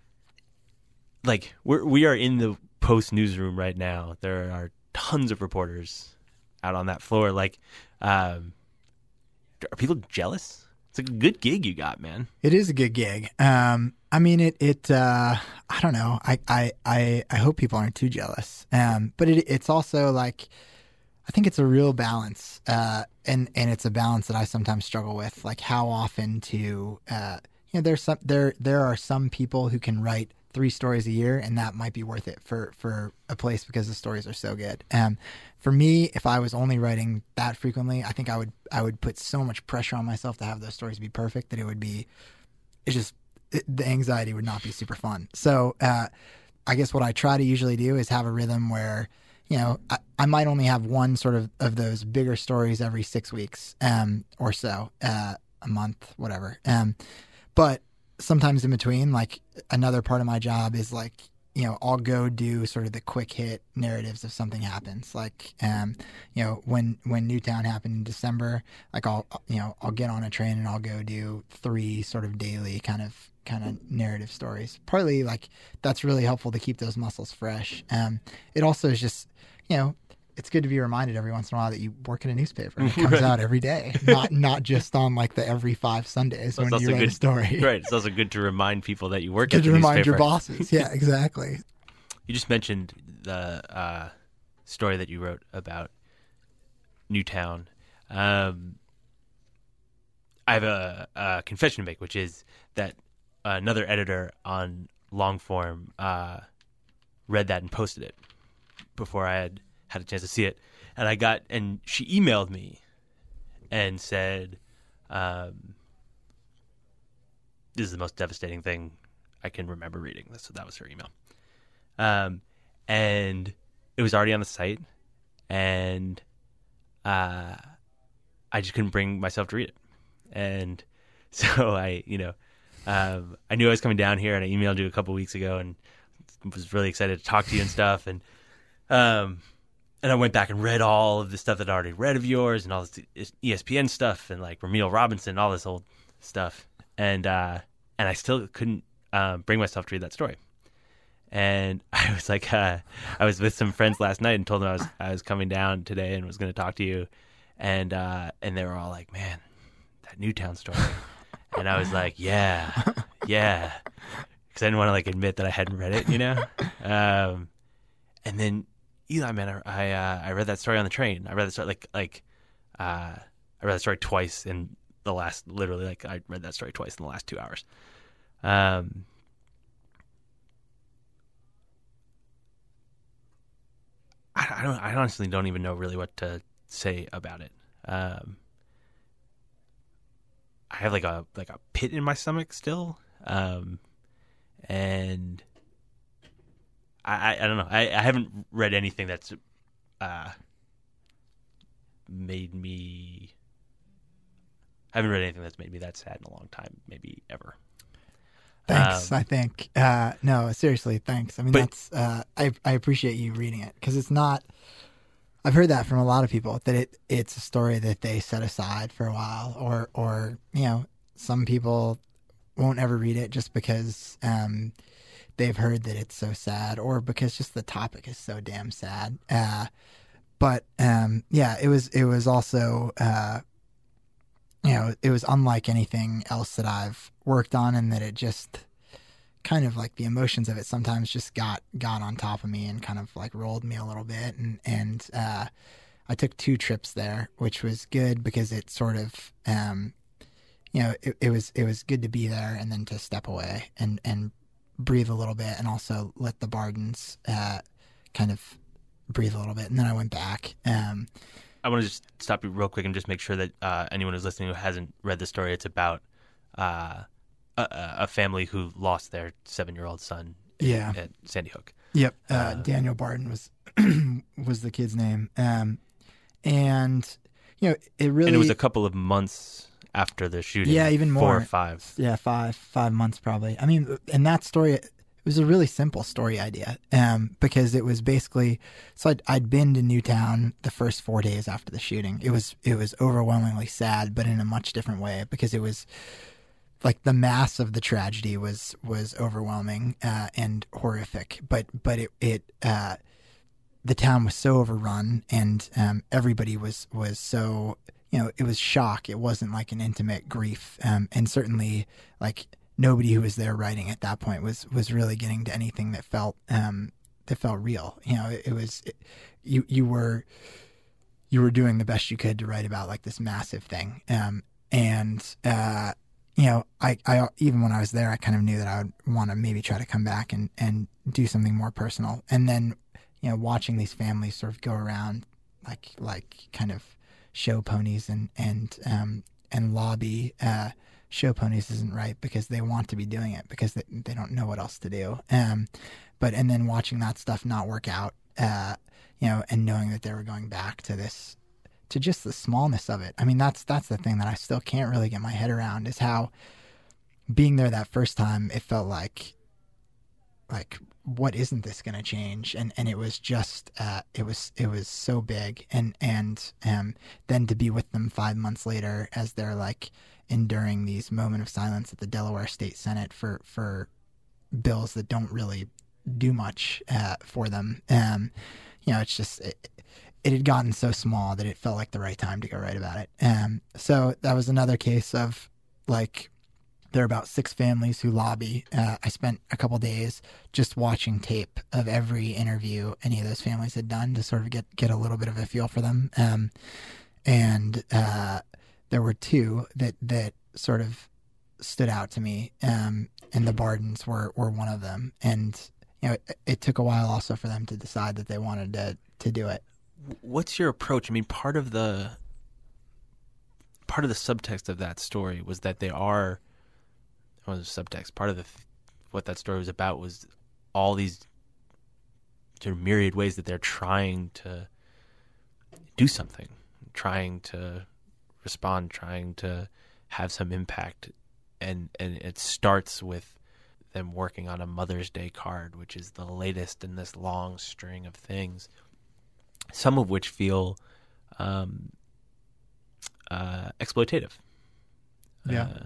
Like, we're, we are in the Post newsroom right now. There are tons of reporters out on that floor. Like, um, are people jealous? It's a good gig you got, man. It is a good gig. Um, I mean, it, it, uh, I don't know. I, I, I, I hope people aren't too jealous. Um, but it, it's also like, I think it's a real balance. Uh, and, and it's a balance that I sometimes struggle with, like how often to, uh, you know, there's some, there, there are some people who can write three stories a year and that might be worth it for, for a place because the stories are so good. Um, for me, if I was only writing that frequently, I think I would, I would put so much pressure on myself to have those stories be perfect that it would be, it's just, it, the anxiety would not be super fun. So, uh, I guess what I try to usually do is have a rhythm where, you know, I, I might only have one sort of, of those bigger stories every six weeks, um, or so, uh, a month, whatever. Um, but sometimes in between, like another part of my job is like, you know, I'll go do sort of the quick hit narratives if something happens. Like, um, you know, when, when Newtown happened in December, like I'll, you know, I'll get on a train and I'll go do three sort of daily kind of, kind of narrative stories. Partly like that's really helpful to keep those muscles fresh. Um, it also is just, you know, it's good to be reminded every once in a while that you work in a newspaper and it comes Right. out every day, not not just on like the every five Sundays Well, it's when you also write good- a story. Right. It's also good to remind people that you work Good at the to remind newspaper. your bosses. Yeah, exactly. You just mentioned the uh, story that you wrote about Newtown. Um, I have a, a confession to make, which is that another editor on Longform uh, read that and posted it before I had had a chance to see it. And I got, and she emailed me and said, um, this is the most devastating thing I can remember reading. That's, that was her email. Um, and it was already on the site, and uh, I just couldn't bring myself to read it. And so I, you know, um, I knew I was coming down here, and I emailed you a couple weeks ago, and was really excited to talk to you and stuff. And um, and I went back and read all of the stuff that I already read of yours, and all this E S P N stuff, and like Ramil Robinson, all this old stuff, and uh, and I still couldn't uh, bring myself to read that story. And I was like, uh, I was with some friends last night and told them I was I was coming down today and was going to talk to you, and uh, and they were all like, "Man, that Newtown story," and I was like, "Yeah, yeah," because I didn't want to like admit that I hadn't read it, you know. Um, and then Eli, man, I I, uh, I read that story on the train. I read that story like like uh, I read that story twice in the last literally like I read that story twice in the last two hours. Um. I don't. I honestly don't even know really what to say about it. Um, I have like a like a pit in my stomach still, um, and I, I I don't know. I, I haven't read anything that's uh, made me. I haven't read anything that's made me that sad in a long time, maybe ever. Thanks. Um, I think, uh, no, seriously, thanks. I mean, but- that's, uh, I, I appreciate you reading it because it's not, I've heard that from a lot of people that it, it's a story that they set aside for a while or, or, you know, some people won't ever read it just because, um, they've heard that it's so sad or because just the topic is so damn sad. Uh, but, um, yeah, it was, it was also, uh, you know, it was unlike anything else that I've worked on, and that it just kind of like the emotions of it sometimes just got got on top of me and kind of like rolled me a little bit. And and uh, I took two trips there, which was good because it sort of, um, you know, it, it was it was good to be there and then to step away and and breathe a little bit and also let the Bardens uh, kind of breathe a little bit. And then I went back. Um, I want to just stop you real quick and just make sure that uh, anyone who's listening who hasn't read the story, it's about uh, a, a family who lost their seven-year-old son yeah. at Sandy Hook. Yep. Uh, Uh, Daniel Barden was was the kid's name. Um, and, you know, it really... And it was a couple of months after the shooting. Yeah, even more. Four or five. Yeah, five, five months probably. I mean, and that story, it was a really simple story idea um, because it was basically, so I'd, I'd been to Newtown the first four days after the shooting. It was, it was overwhelmingly sad, but in a much different way because it was like the mass of the tragedy was, was overwhelming uh, and horrific, but, but it, it, uh, the town was so overrun and um, everybody was, was so, you know, it was shock. It wasn't like an intimate grief. Um, and certainly like nobody who was there writing at that point was, was really getting to anything that felt, um, that felt real. You know, it, it was, it, you, you were, you were doing the best you could to write about like this massive thing. Um, and, uh, you know, I, I, even when I was there, I kind of knew that I would want to maybe try to come back and, and do something more personal. And then, you know, watching these families sort of go around like, like kind of show ponies and, and, um, and lobby, uh, show ponies isn't right because they want to be doing it because they, they don't know what else to do. Um, but, and then watching that stuff not work out, uh, you know, and knowing that they were going back to this, to just the smallness of it. I mean, that's, that's the thing that I still can't really get my head around is how being there that first time, it felt like, like, what isn't this going to change? And, and it was just, uh, it was, it was so big. And, and, um, then to be with them five months later as they're like enduring these moment of silence at the Delaware State Senate for, for bills that don't really do much, uh, for them. Um, you know, it's just, it, it had gotten so small that it felt like the right time to go write about it. Um, so that was another case of like, there are about six families who lobby. Uh, I spent a couple days just watching tape of every interview any of those families had done to sort of get, get a little bit of a feel for them. Um, and uh, there were two that, that sort of stood out to me, um, and the Bardens were, were one of them. And you know, it, it took a while also for them to decide that they wanted to to do it. What's your approach? I mean, part of the part of the subtext of that story was that they are. Well, the subtext. Part of the what that story was about was all these sort of myriad ways that they're trying to do something, trying to respond, trying to have some impact, and and it starts with them working on a Mother's Day card, which is the latest in this long string of things, some of which feel um, uh, exploitative. Yeah. Uh,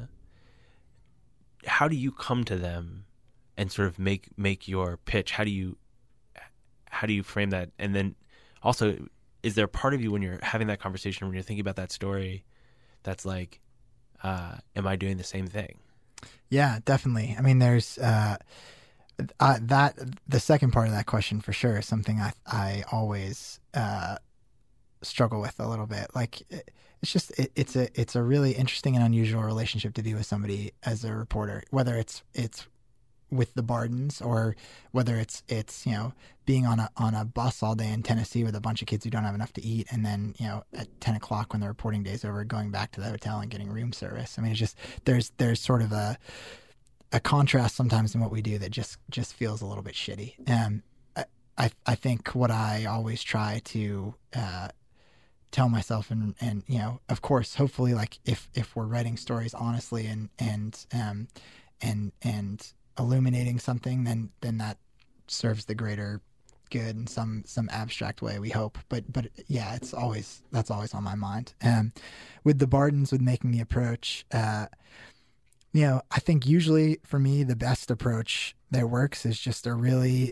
how do you come to them and sort of make make your pitch? How do you how do you frame that? And then also, is there a part of you when you're having that conversation, when you're thinking about that story, that's like, uh, am I doing the same thing? Yeah, definitely. I mean, there's uh, uh, that the second part of that question for sure is something I I always uh, struggle with a little bit. Like. It, It's just it, it's a it's a really interesting and unusual relationship to be with somebody as a reporter, whether it's it's with the Bardens or whether it's it's you know being on a on a bus all day in Tennessee with a bunch of kids who don't have enough to eat, and then you know at ten o'clock when the reporting day's over, going back to the hotel and getting room service. I mean, it's just there's there's sort of a a contrast sometimes in what we do that just just feels a little bit shitty. Um, I I, I think what I always try to uh, tell myself and, and, you know, of course, hopefully like if, if we're writing stories honestly and, and, um, and, and illuminating something, then, then that serves the greater good in some, some abstract way, we hope. But, but yeah, it's always, that's always on my mind. Um, with the Bardens, with making the approach, uh, you know, I think usually for me, the best approach that works is just a really,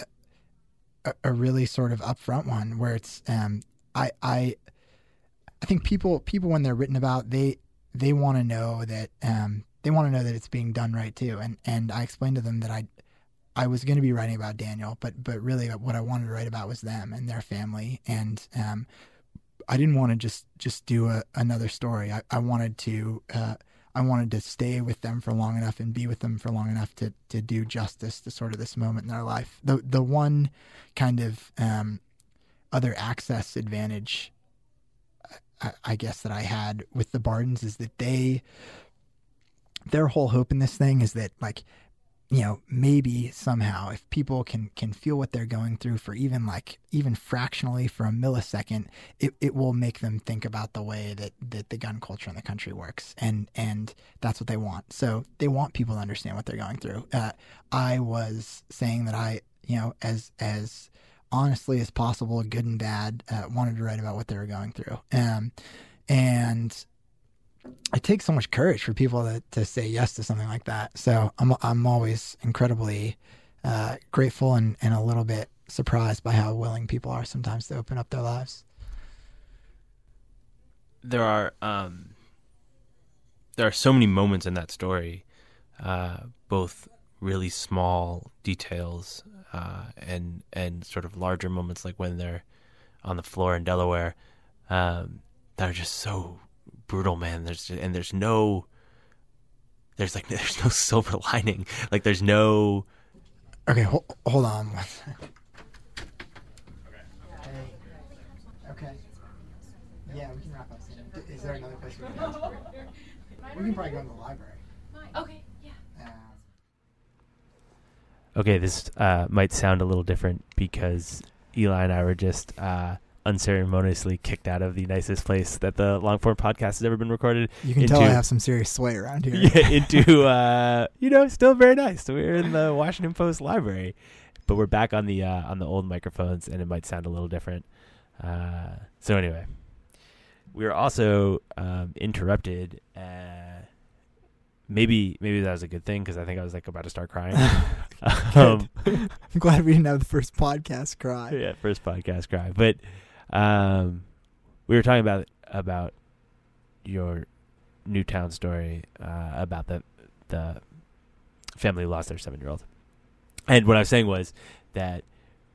a, a really sort of upfront one where it's, um, I, I, I think people, people when they're written about, they, they want to know that, um, they want to know that it's being done right too. And and I explained to them that I I was going to be writing about Daniel, but but really what I wanted to write about was them and their family. And um, I didn't want to just just do a, another story. I, I wanted to uh, I wanted to stay with them for long enough and be with them for long enough to to do justice to sort of this moment in their life. The the one kind of um, other access advantage, I, I guess, that I had with the Bardens is that they. Their whole hope in this thing is that, like, you know, maybe somehow if people can, can feel what they're going through for even like, even fractionally for a millisecond, it, it will make them think about the way that, that the gun culture in the country works. And, and that's what they want. So they want people to understand what they're going through. Uh, I was saying that I, you know, as, as honestly as possible, good and bad, uh, wanted to write about what they were going through. Um, and, it takes so much courage for people to, to say yes to something like that. So I'm I'm always incredibly uh, grateful and, and a little bit surprised by how willing people are sometimes to open up their lives. There are um, there are so many moments in that story, uh, both really small details uh, and and sort of larger moments, like when they're on the floor in Delaware, um, that are just so brutal, man. There's and there's no there's like there's no silver lining. Like there's no okay hold, hold on one second. Okay. Okay. Yeah, we can wrap up soon. Is there another place we can go? We can probably go to the library. Okay, yeah. Uh, Okay, this uh, might sound a little different because Eli and I were just uh, unceremoniously kicked out of the nicest place that the Longform podcast has ever been recorded. you can into, tell I have some serious sway around here. Yeah, into, uh, you know, still very nice. We're in the Washington Post library, but we're back on the uh, on the old microphones, and it might sound a little different. Uh, so anyway, we were also um, interrupted. Uh, maybe maybe that was a good thing because I think I was like about to start crying. um, I'm glad we didn't have the first podcast cry. Yeah, first podcast cry. But um, we were talking about about your Newtown story uh, about the the family who lost their seven year old, and what I was saying was that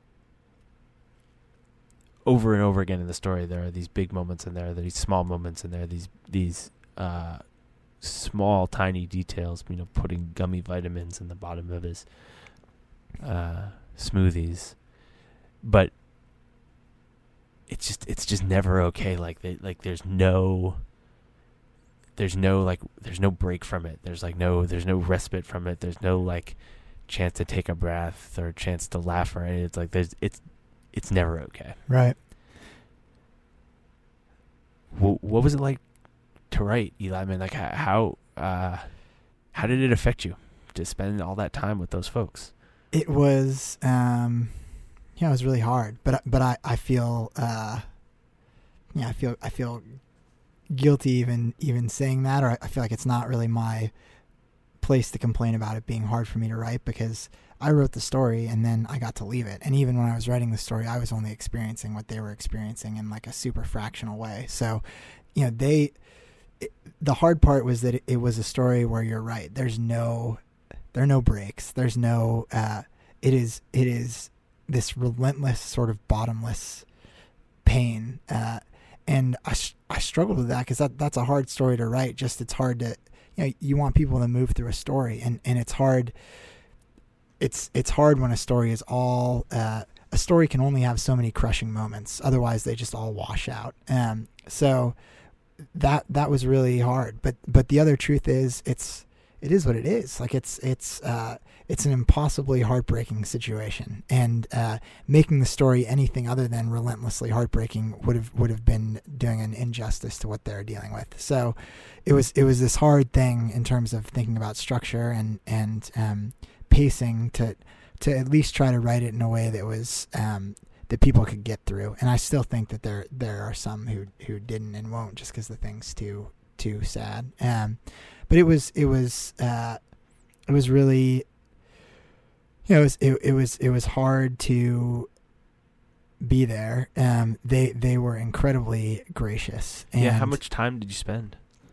over and over again in the story there are these big moments in there, there are these small moments in there, these these uh, small tiny details. You know, putting gummy vitamins in the bottom of his uh, smoothies, but it's just it's just never okay. Like they, like there's no there's no like there's no break from it. There's like no there's no respite from it. There's no like chance to take a breath or chance to laugh or anything. It's like there's it's it's never okay. Right. What, what was it like to write, Eli? I mean, like how uh, how did it affect you to spend all that time with those folks? It was, um, yeah, it was really hard, but, but I, I feel, uh, yeah, I feel, I feel guilty even, even saying that, or I feel like it's not really my place to complain about it being hard for me to write because I wrote the story and then I got to leave it. And even when I was writing the story, I was only experiencing what they were experiencing in like a super fractional way. So, you know, they, it, the hard part was that it, it was a story where you're right. There's no, there are no breaks. There's no, uh, it is, it is this relentless sort of bottomless pain. Uh, and I, I struggled with that because that, that's a hard story to write. Just, it's hard to, you know, you want people to move through a story and, and it's hard. It's, it's hard when a story is all, uh, a story can only have so many crushing moments. Otherwise they just all wash out. Um, so that, that was really hard. But, but the other truth is it's, it is what it is. Like it's, it's, uh, it's an impossibly heartbreaking situation, and, uh, making the story anything other than relentlessly heartbreaking would have, would have been doing an injustice to what they're dealing with. So it was, it was this hard thing in terms of thinking about structure and, and, um, pacing to, to at least try to write it in a way that was, um, that people could get through. And I still think that there, there are some who, who didn't and won't just because the thing's too, too sad. Um, But it was, it was, uh, it was really, you know, it was, it, it was, it was hard to be there. Um, they, they were incredibly gracious. And, yeah. How much time did you spend?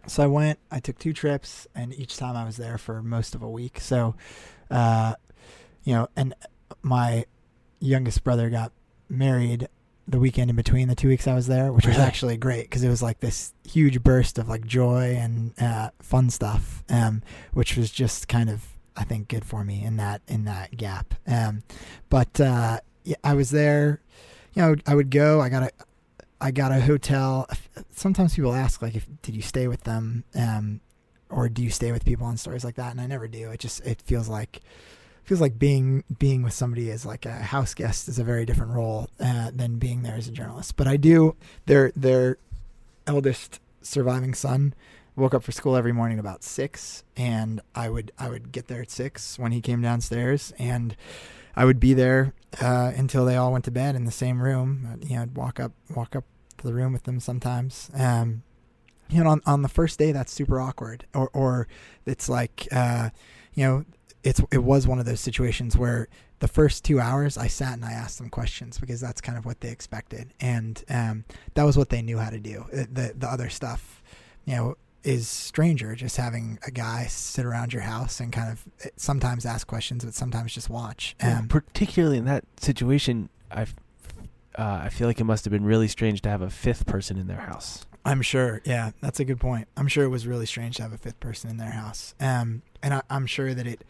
So I went, I took two trips, and each time I was there for most of a week. So, uh, you know, and my youngest brother got married the weekend in between the two weeks I was there, which was actually great because it was like this huge burst of like joy and uh, fun stuff, um, which was just kind of, I think, good for me in that in that gap. Um, but uh, yeah, I was there. You know, I would go. I got a, I got a hotel. Sometimes people ask, like, if did you stay with them, um, or do you stay with people on stories like that? And I never do. It just it feels like feels like being being with somebody as like a house guest is a very different role uh, than being there as a journalist. But I do. Their their eldest surviving son woke up for school every morning about six, and I would I would get there at six when he came downstairs, and I would be there uh, until they all went to bed in the same room. Uh, you know, I'd walk up walk up to the room with them sometimes. Um, you know, on on the first day, that's super awkward, or or it's like uh, you know, it's it was one of those situations where the first two hours I sat and I asked them questions because that's kind of what they expected, and um, that was what they knew how to do. The the other stuff, you know, is stranger, just having a guy sit around your house and kind of sometimes ask questions, but sometimes just watch. Um, well, particularly in that situation, I uh, I feel like it must have been really strange to have a fifth person in their house. I'm sure. Yeah, that's a good point. I'm sure it was really strange to have a fifth person in their house. Um, and I, I'm sure that it,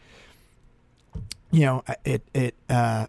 you know, it, it, uh,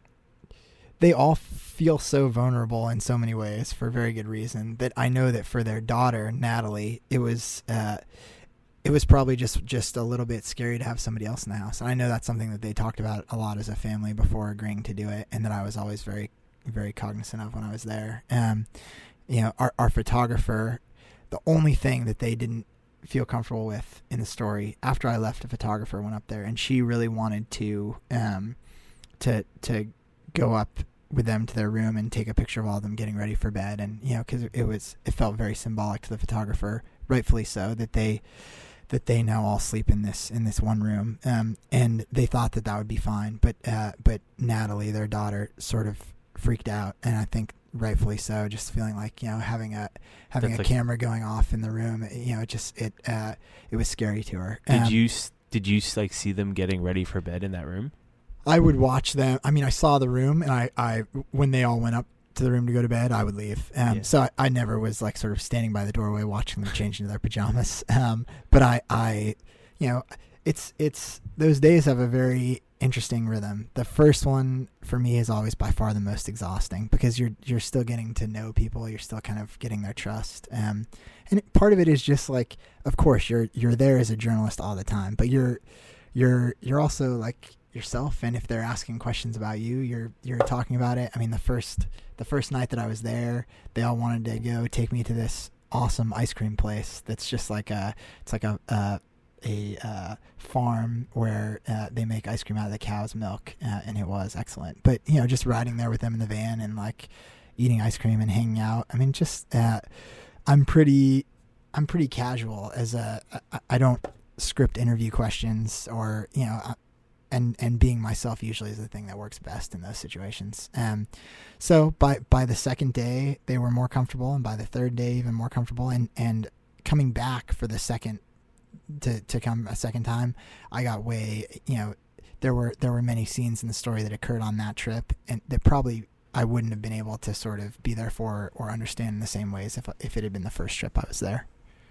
they all feel so vulnerable in so many ways for very good reason that I know that for their daughter, Natalie, it was, uh, it was probably just, just a little bit scary to have somebody else in the house. And I know that's something that they talked about a lot as a family before agreeing to do it. And that I was always very, very cognizant of when I was there. Um, you know, our, our photographer, the only thing that they didn't feel comfortable with in the story after I left, a photographer went up there and she really wanted to, um, to, to go up with them to their room and take a picture of all of them getting ready for bed. And, you know, cause it was, it felt very symbolic to the photographer, rightfully so, that they, that they now all sleep in this, in this one room. Um, and they thought that that would be fine. But, uh, but Natalie, their daughter, sort of freaked out. And I think, rightfully so, just feeling like, you know, having a having That's a like, camera going off in the room, you know, it just it uh it was scary to her. Did um, you did you like see them getting ready for bed in that room? I would watch them. I mean, I saw the room, and I, I when they all went up to the room to go to bed, I would leave. Um, yeah. So I, I never was like sort of standing by the doorway watching them change into their pajamas. Um, but I, I, you know, it's it's those days have a very interesting rhythm. The first one for me is always by far the most exhausting because you're you're still getting to know people, you're still kind of getting their trust, um, and it, part of it is just like, of course, you're you're there as a journalist all the time, but you're you're you're also like yourself, and if they're asking questions about you, you're you're talking about it. I mean, the first the first night that I was there, they all wanted to go take me to this awesome ice cream place that's just like a it's like a, a a uh, farm where uh, they make ice cream out of the cow's milk, uh, and it was excellent. But, you know, just riding there with them in the van and like eating ice cream and hanging out. I mean, just uh, I'm pretty I'm pretty casual as a I, I don't script interview questions or, you know, and and being myself usually is the thing that works best in those situations. Um, so by by the second day they were more comfortable, and by the third day even more comfortable, and and coming back for the second. To, to come a second time, I got way, you know, there were there were many scenes in the story that occurred on that trip, and that probably I wouldn't have been able to sort of be there for or understand in the same ways if if it had been the first trip I was there.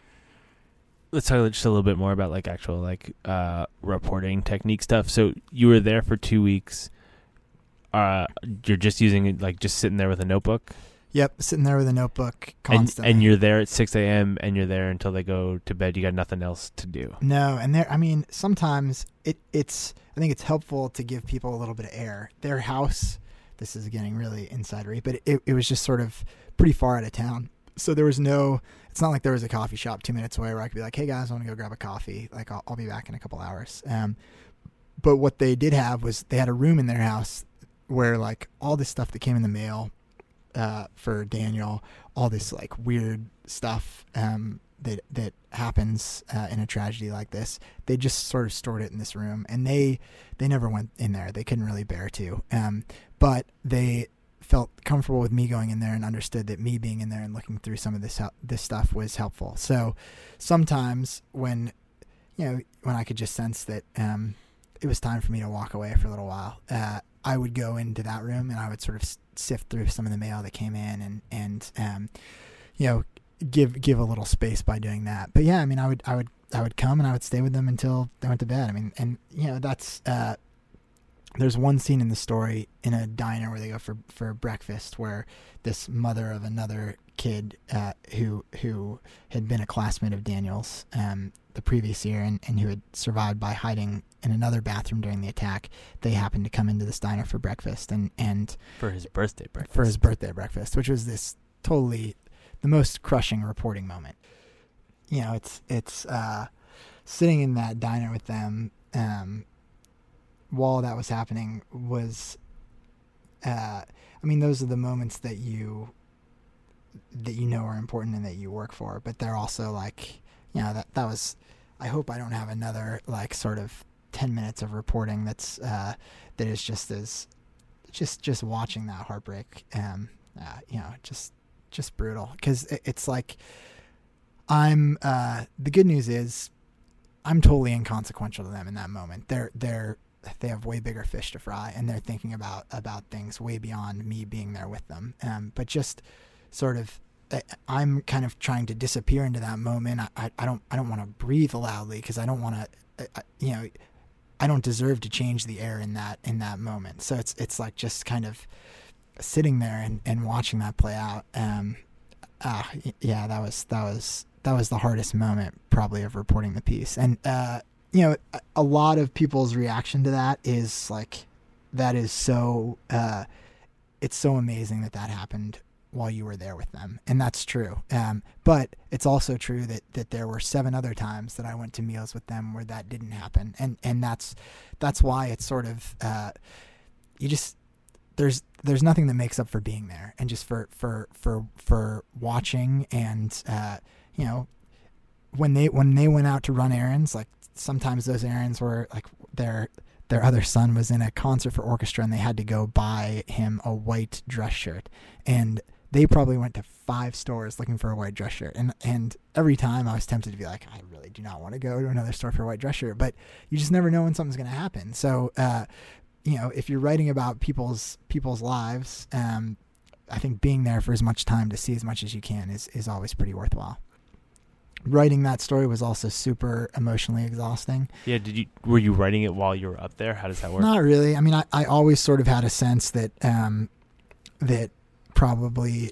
Let's talk just a little bit more about like actual like uh, reporting technique stuff. So you were there for two weeks. Uh, you're just using it, like just sitting there with a notebook. Yep, sitting there with a notebook constantly. And, and you're there at six a.m. and you're there until they go to bed. You got nothing else to do. No, and there, I mean, sometimes it, it's, I think it's helpful to give people a little bit of air. Their house, this is getting really insidery, but it, it was just sort of pretty far out of town. So there was no, it's not like there was a coffee shop two minutes away where I could be like, hey guys, I want to go grab a coffee. Like, I'll, I'll be back in a couple hours. Um, but what they did have was they had a room in their house where like all this stuff that came in the mail, Uh, for Daniel, all this like weird stuff um, that that happens uh, in a tragedy like this, they just sort of stored it in this room, and they they never went in there. They couldn't really bear to. Um, but they felt comfortable with me going in there and understood that me being in there and looking through some of this hel- this stuff was helpful. So sometimes when, you know, when I could just sense that um, it was time for me to walk away for a little while, uh, I would go into that room and I would sort of sift through some of the mail that came in and, and um, you know, give give a little space by doing that. But yeah, I mean, I would I would I would come and I would stay with them until they went to bed. I mean, and you know, that's uh, there's one scene in the story in a diner where they go for, for breakfast where this mother of another kid uh, who who had been a classmate of Daniel's um, the previous year and, and who had survived by hiding in another bathroom during the attack, they happened to come into this diner for breakfast and, and for his birthday breakfast. For his birthday breakfast, which was this totally the most crushing reporting moment. You know, it's it's uh, sitting in that diner with them um, while that was happening was, uh, I mean, those are the moments that you that you know are important and that you work for, but they're also like, you know, that that was. I hope I don't have another like sort of ten minutes of reporting that's uh, that is just as just just watching that heartbreak. Um, uh, you know, just just brutal because it, it's like I'm. Uh, the good news is I'm totally inconsequential to them in that moment. They're they're they have way bigger fish to fry, and they're thinking about about things way beyond me being there with them. Um, but just sort of. I'm kind of trying to disappear into that moment. I, I, I don't I don't want to breathe loudly because I don't want to, you know, I don't deserve to change the air in that in that moment. So it's it's like just kind of sitting there and, and watching that play out. Um, uh, yeah, that was that was that was the hardest moment probably of reporting the piece. And uh, you know, a, a lot of people's reaction to that is like, that is so. Uh, it's so amazing that that happened while you were there with them. And that's true. Um, but it's also true that, that there were seven other times that I went to meals with them where that didn't happen. And, and that's, that's why it's sort of, uh, you just, there's, there's nothing that makes up for being there and just for, for, for, for watching. And, uh, you know, when they, when they went out to run errands, like sometimes those errands were like their, their other son was in a concert for orchestra and they had to go buy him a white dress shirt. And they probably went to five stores looking for a white dress shirt. And and every time I was tempted to be like, I really do not want to go to another store for a white dress shirt. But you just never know when something's going to happen. So, uh, you know, if you're writing about people's people's lives, um, I think being there for as much time to see as much as you can is, is always pretty worthwhile. Writing that story was also super emotionally exhausting. Yeah, did you were you writing it while you were up there? How does that work? Not really. I mean, I, I always sort of had a sense that um, that probably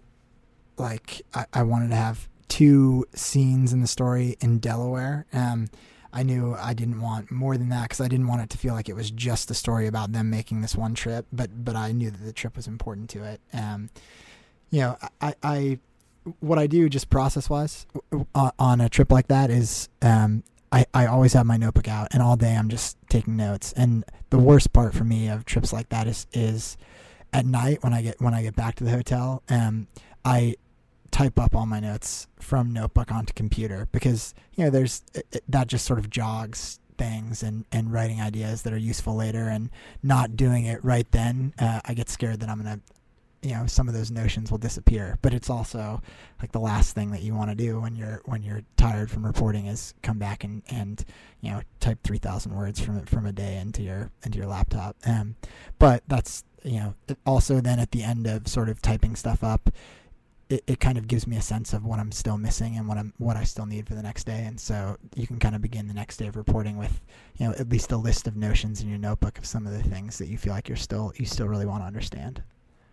like I, I wanted to have two scenes in the story in Delaware. Um, I knew I didn't want more than that because I didn't want it to feel like it was just a story about them making this one trip. But but I knew that the trip was important to it. Um, you know, I, I what I do just process wise on a trip like that is um, I, I always have my notebook out and all day I'm just taking notes. And the worst part for me of trips like that is is at night when I get when I get back to the hotel, um, I type up all my notes from notebook onto computer because you know there's it, that just sort of jogs things and, and writing ideas that are useful later, and not doing it right then. Uh, I get scared that I'm gonna, you know, some of those notions will disappear. But it's also like the last thing that you want to do when you're when you're tired from reporting is come back and, and you know type three thousand words from from a day into your into your laptop. Um, but that's you know it also then at the end of sort of typing stuff up, it, it kind of gives me a sense of what I'm still missing and what I'm what I still need for the next day. And so you can kind of begin the next day of reporting with you know at least a list of notions in your notebook of some of the things that you feel like you're still you still really want to understand.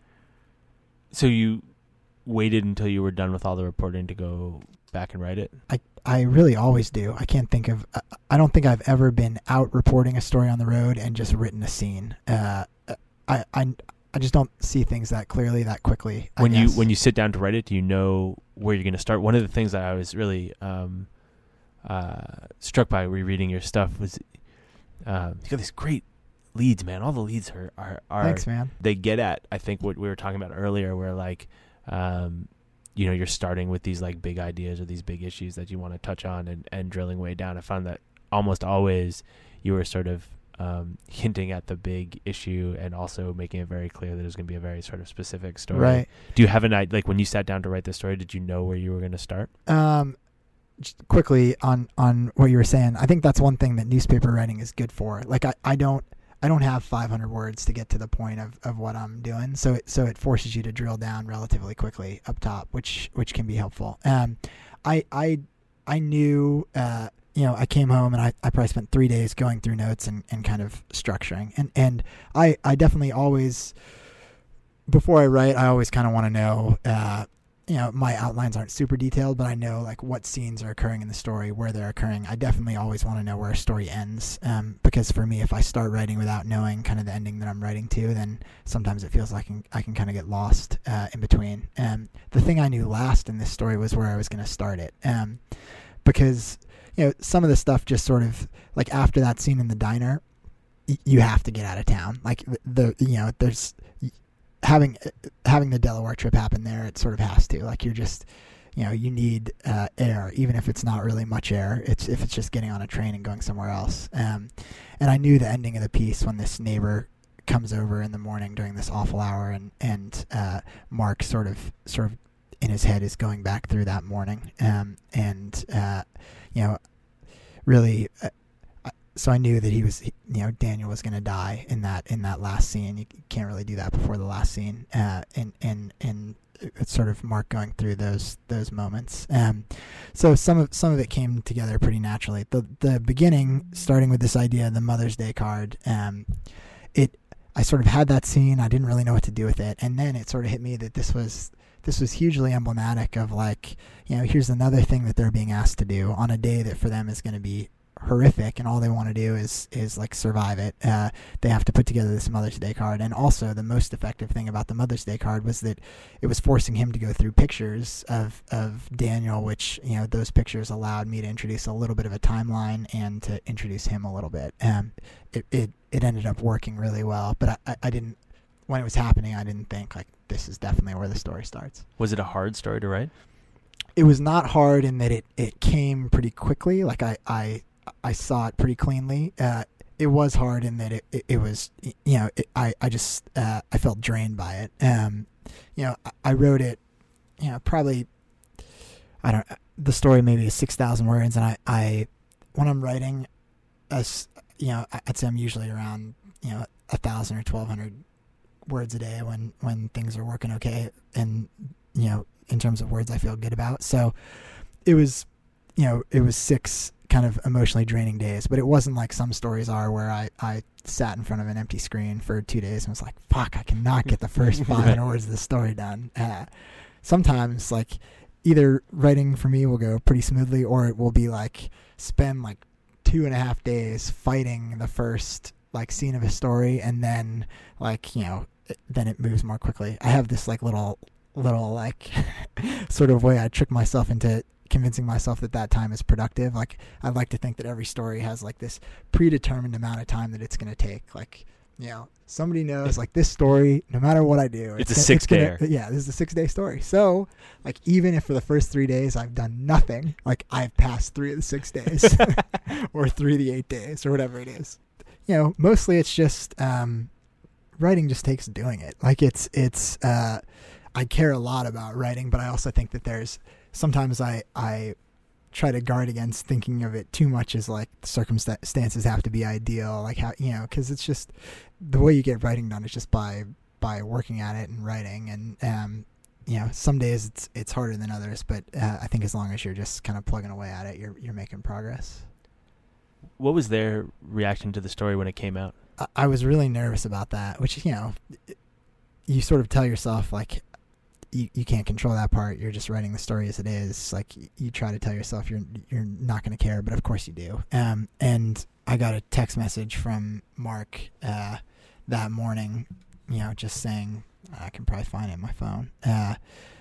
So you waited until you were done with all the reporting to go back and write it? I, I really always do. I can't think of, I don't think I've ever been out reporting a story on the road and just written a scene. Uh, I, I, I just don't see things that clearly, that quickly. I When guess. you when you sit down to write it, do you know where you're going to start? One of the things that I was really um, uh, struck by rereading your stuff was uh, you got these great leads, man. All the leads are, are, are Thanks, man. They get at, I think, what we were talking about earlier, where like, um, you know, you're starting with these like big ideas or these big issues that you want to touch on and, and drilling way down. I found that almost always you were sort of um, hinting at the big issue and also making it very clear that it was going to be a very sort of specific story. Right. Do you have an idea, like when you sat down to write this story, did you know where you were going to start? Um, just quickly on, on what you were saying, I think that's one thing that newspaper writing is good for. Like I, I don't, I don't have five hundred words to get to the point of, of what I'm doing. So it, so it forces you to drill down relatively quickly up top, which, which can be helpful. Um, I, I, I knew, uh, you know, I came home and I, I probably spent three days going through notes and, and kind of structuring. And, and I, I definitely always, before I write, I always kind of want to know, uh, you know, my outlines aren't super detailed, but I know like what scenes are occurring in the story, where they're occurring. I definitely always want to know where a story ends, um, because for me, if I start writing without knowing kind of the ending that I'm writing to, then sometimes it feels like I can, I can kind of get lost uh, in between. Um, the thing I knew last in this story was where I was going to start it, um, because you know some of the stuff just sort of like after that scene in the diner, y- you have to get out of town. Like the, the you know there's. having having the Delaware trip happen there, it sort of has to. Like you're just, you know, you need uh, air, even if it's not really much air. It's if it's just getting on a train and going somewhere else. Um, and I knew the ending of the piece when this neighbor comes over in the morning during this awful hour, and and uh, Mark sort of sort of in his head is going back through that morning, um, and uh, you know, really. Uh, So I knew that he was, you know, Daniel was going to die in that in that last scene. You can't really do that before the last scene. Uh, and and and it's sort of Mark going through those those moments. Um, so some of some of it came together pretty naturally. The the beginning, starting with this idea of the Mother's Day card. Um, it I sort of had that scene. I didn't really know what to do with it, and then it sort of hit me that this was. This was hugely emblematic of like, you know, here's another thing that they're being asked to do on a day that for them is going to be horrific, and all they want to do is is like survive it. Uh, they have to put together this Mother's Day card, and also the most effective thing about the Mother's Day card was that it was forcing him to go through pictures of of Daniel, which you know those pictures allowed me to introduce a little bit of a timeline and to introduce him a little bit. Um, it it it ended up working really well, but I, I, I didn't. When it was happening, I didn't think like this is definitely where the story starts. Was it a hard story to write? It was not hard in that it, it came pretty quickly. Like I, I, I saw it pretty cleanly. Uh, it was hard in that it, it, it was, you know, it, I, I just, uh, I felt drained by it. Um, you know, I, I wrote it, you know, probably, I don't, the story maybe is six thousand words. And I, I, when I'm writing, as you know, I'd say I'm usually around, you know, a thousand or twelve hundred words a day when, when things are working okay. And, you know, in terms of words I feel good about. So it was, you know, it was six kind of emotionally draining days, but it wasn't like some stories are where I, I sat in front of an empty screen for two days and was like, fuck, I cannot get the first five hundred words of the story done. Uh, sometimes like either writing for me will go pretty smoothly, or it will be like spend like two and a half days fighting the first like scene of a story. And then like, you know, it, then it moves more quickly. I have this like little, little like sort of way I trick myself into convincing myself that that time is productive. Like I like to think that every story has like this predetermined amount of time that it's going to take. Like, you know, somebody knows like this story, no matter what I do, it's, it's a six day. Yeah, this is a six day story. So like, even if for the first three days I've done nothing, like I've passed three of the six days or three of the eight days or whatever it is. You know, mostly it's just, um, writing just takes doing it. Like it's, it's, uh, I care a lot about writing, but I also think that there's, sometimes I, I try to guard against thinking of it too much as like the circumstances have to be ideal, like how, you know, cause it's just the way you get writing done is just by, by working at it and writing. And, um, you know, some days it's, it's harder than others, but, uh, I think as long as you're just kind of plugging away at it, you're, you're making progress. What was their reaction to the story when it came out? I, I was really nervous about that, which, you know, you sort of tell yourself like, You, you can't control that part. You're just writing the story as it is. Like you try to tell yourself you're you're not going to care, but of course you do. Um, and I got a text message from Mark uh, that morning, you know, just saying, I can probably find it on my phone. Uh,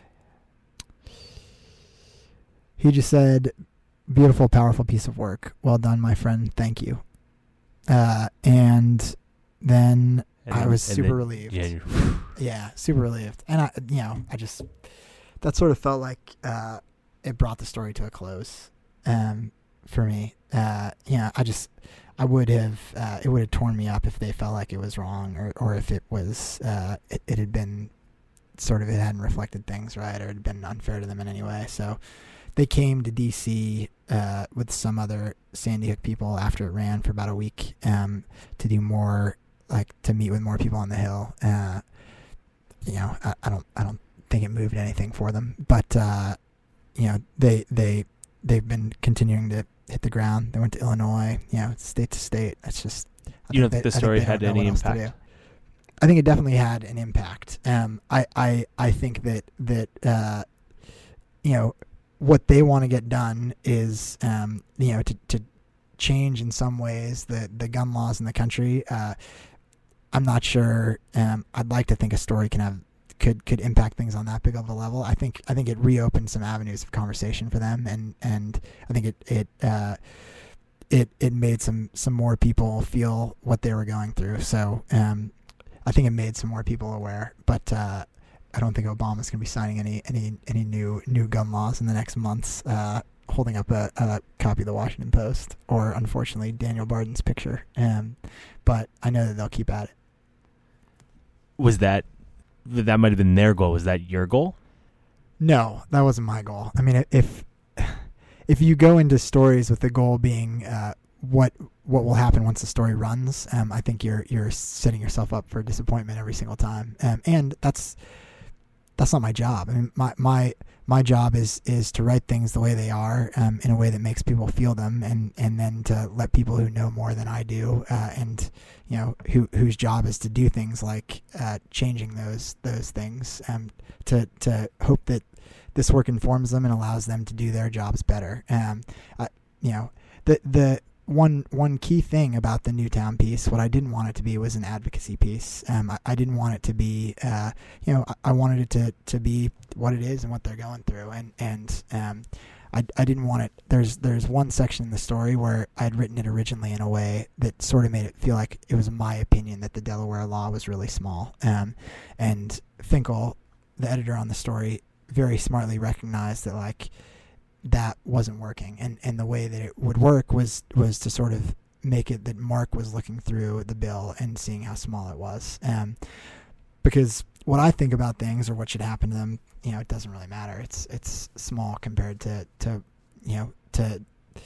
he just said, "Beautiful, powerful piece of work. Well done, my friend. Thank you." Uh, and then And I then- was and super then- relieved. Yeah, you're- Yeah, super relieved. And I, you know, I just, that sort of felt like, uh, it brought the story to a close, um, for me. Uh, you know, I just, I would have uh, it would have torn me up if they felt like it was wrong, or or if it was uh, it, it had been sort of it hadn't reflected things right, or it had been unfair to them in any way. So they came to D C uh, with some other Sandy Hook people after it ran for about a week um, to do more, like to meet with more people on the Hill. Uh, you know, I, I don't I don't think it moved anything for them, but uh, you know, they they they've been continuing to hit the ground. They went to Illinois, you know, state to state. It's just I You don't they, think the I story they had don't know any what else to impact? do. I think it definitely had an impact. Um, I, I, I think that that uh, you know, what they want to get done is um, you know, to, to change in some ways the, the gun laws in the country. Uh, I'm not sure. Um, I'd like to think a story can have could could impact things on that big of a level. I think I think it reopened some avenues of conversation for them, and, and I think it it uh, it it made some, some more people feel what they were going through. So um, I think it made some more people aware. But uh, I don't think Obama's going to be signing any any any new new gun laws in the next months. Uh, holding up a, a copy of the Washington Post, or unfortunately Daniel Barden's picture. Um, but I know that they'll keep at it. Was that that might have been their goal? Was that your goal? No, that wasn't my goal. I mean, if if you go into stories with the goal being uh, what what will happen once the story runs, um, I think you're you're setting yourself up for disappointment every single time. Um, and that's that's not my job. I mean, my my my job is is to write things the way they are, um, in a way that makes people feel them, and, and then to let people who know more than I do, uh, and you know, who whose job is to do things like uh, changing those those things, um, to to hope that this work informs them and allows them to do their jobs better. Um, I, you know, the the one one key thing about the Newtown piece, what I didn't want it to be was an advocacy piece. Um, I, I didn't want it to be, uh, you know, I, I wanted it to, to be what it is and what they're going through, and and um, I I didn't want it. There's there's one section in the story where I'd written it originally in a way that sort of made it feel like it was my opinion that the Delaware law was really small. Um, and Finkel, the editor on the story, very smartly recognized that like that wasn't working, and and the way that it would work was was to sort of make it that Mark was looking through the bill and seeing how small it was. Um, because what I think about things or what should happen to them, you know, it doesn't really matter. It's it's small compared to, to you know, to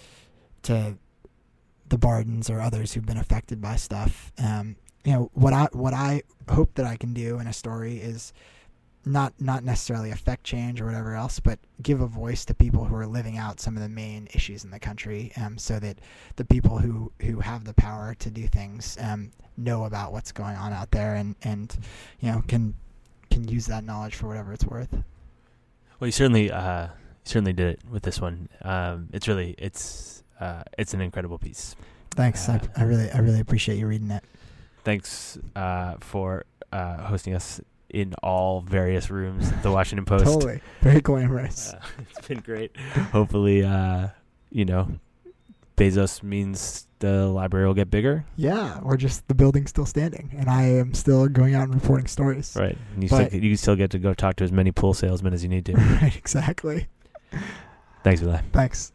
to the Bardens or others who've been affected by stuff. Um, you know, what I what I hope that I can do in a story is not not necessarily affect change or whatever else, but give a voice to people who are living out some of the main issues in the country, um, so that the people who, who have the power to do things um, know about what's going on out there, and, and you know, can can use that knowledge for whatever it's worth. Well, you certainly uh, you certainly did it with this one. Um, it's really it's uh, it's an incredible piece. Thanks. Uh, I, I really I really appreciate you reading it. Thanks uh, for uh, hosting us in all various rooms at the Washington Post. Totally. Very glamorous. Uh, it's been great. Hopefully, uh, you know, Bezos means the library will get bigger. Yeah, or just the building's still standing, and I am still going out and reporting stories. Right. And you, But- still, you still get to go talk to as many pool salesmen as you need to. Right, exactly. Thanks for that. Thanks.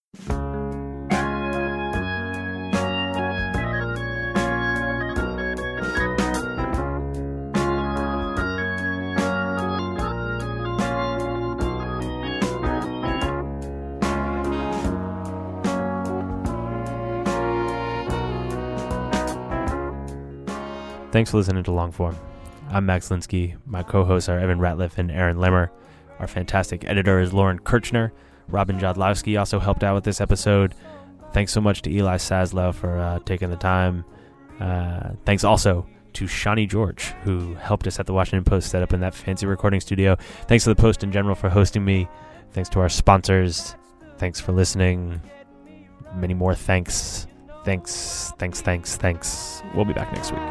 Thanks for listening to Longform. I'm Max Linsky. My co-hosts are Evan Ratliff and Aaron Lemmer. Our fantastic editor is Lauren Kirchner. Robin Jodlowski also helped out with this episode. Thanks so much to Eli Saslow for uh, taking the time. Uh, thanks also to Shawnee George, who helped us at the Washington Post set up in that fancy recording studio. Thanks to the Post in general for hosting me. Thanks to our sponsors. Thanks for listening. Many more thanks. Thanks, thanks, thanks, thanks. We'll be back next week.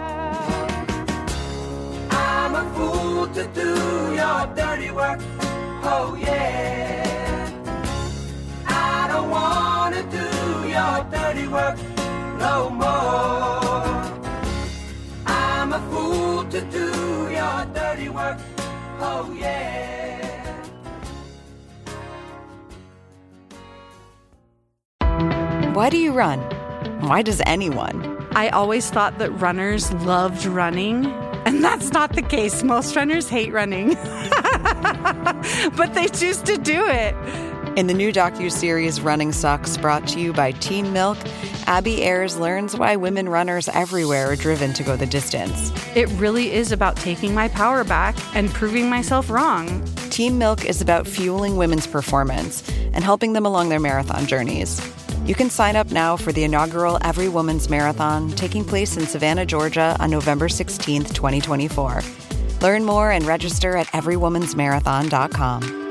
I'm a fool to do your dirty work. Oh yeah. I don't want to do your dirty work no more. I'm a fool to do your dirty work. Oh yeah. Why do you run? Why does anyone? I always thought that runners loved running, and that's not the case. Most runners hate running, but they choose to do it. In the new docuseries Running Sucks, brought to you by Team Milk, Abby Ayers learns why women runners everywhere are driven to go the distance. It really is about taking my power back and proving myself wrong. Team Milk is about fueling women's performance and helping them along their marathon journeys. You can sign up now for the inaugural Every Woman's Marathon taking place in Savannah, Georgia on November sixteenth, twenty twenty-four. Learn more and register at every woman's marathon dot com.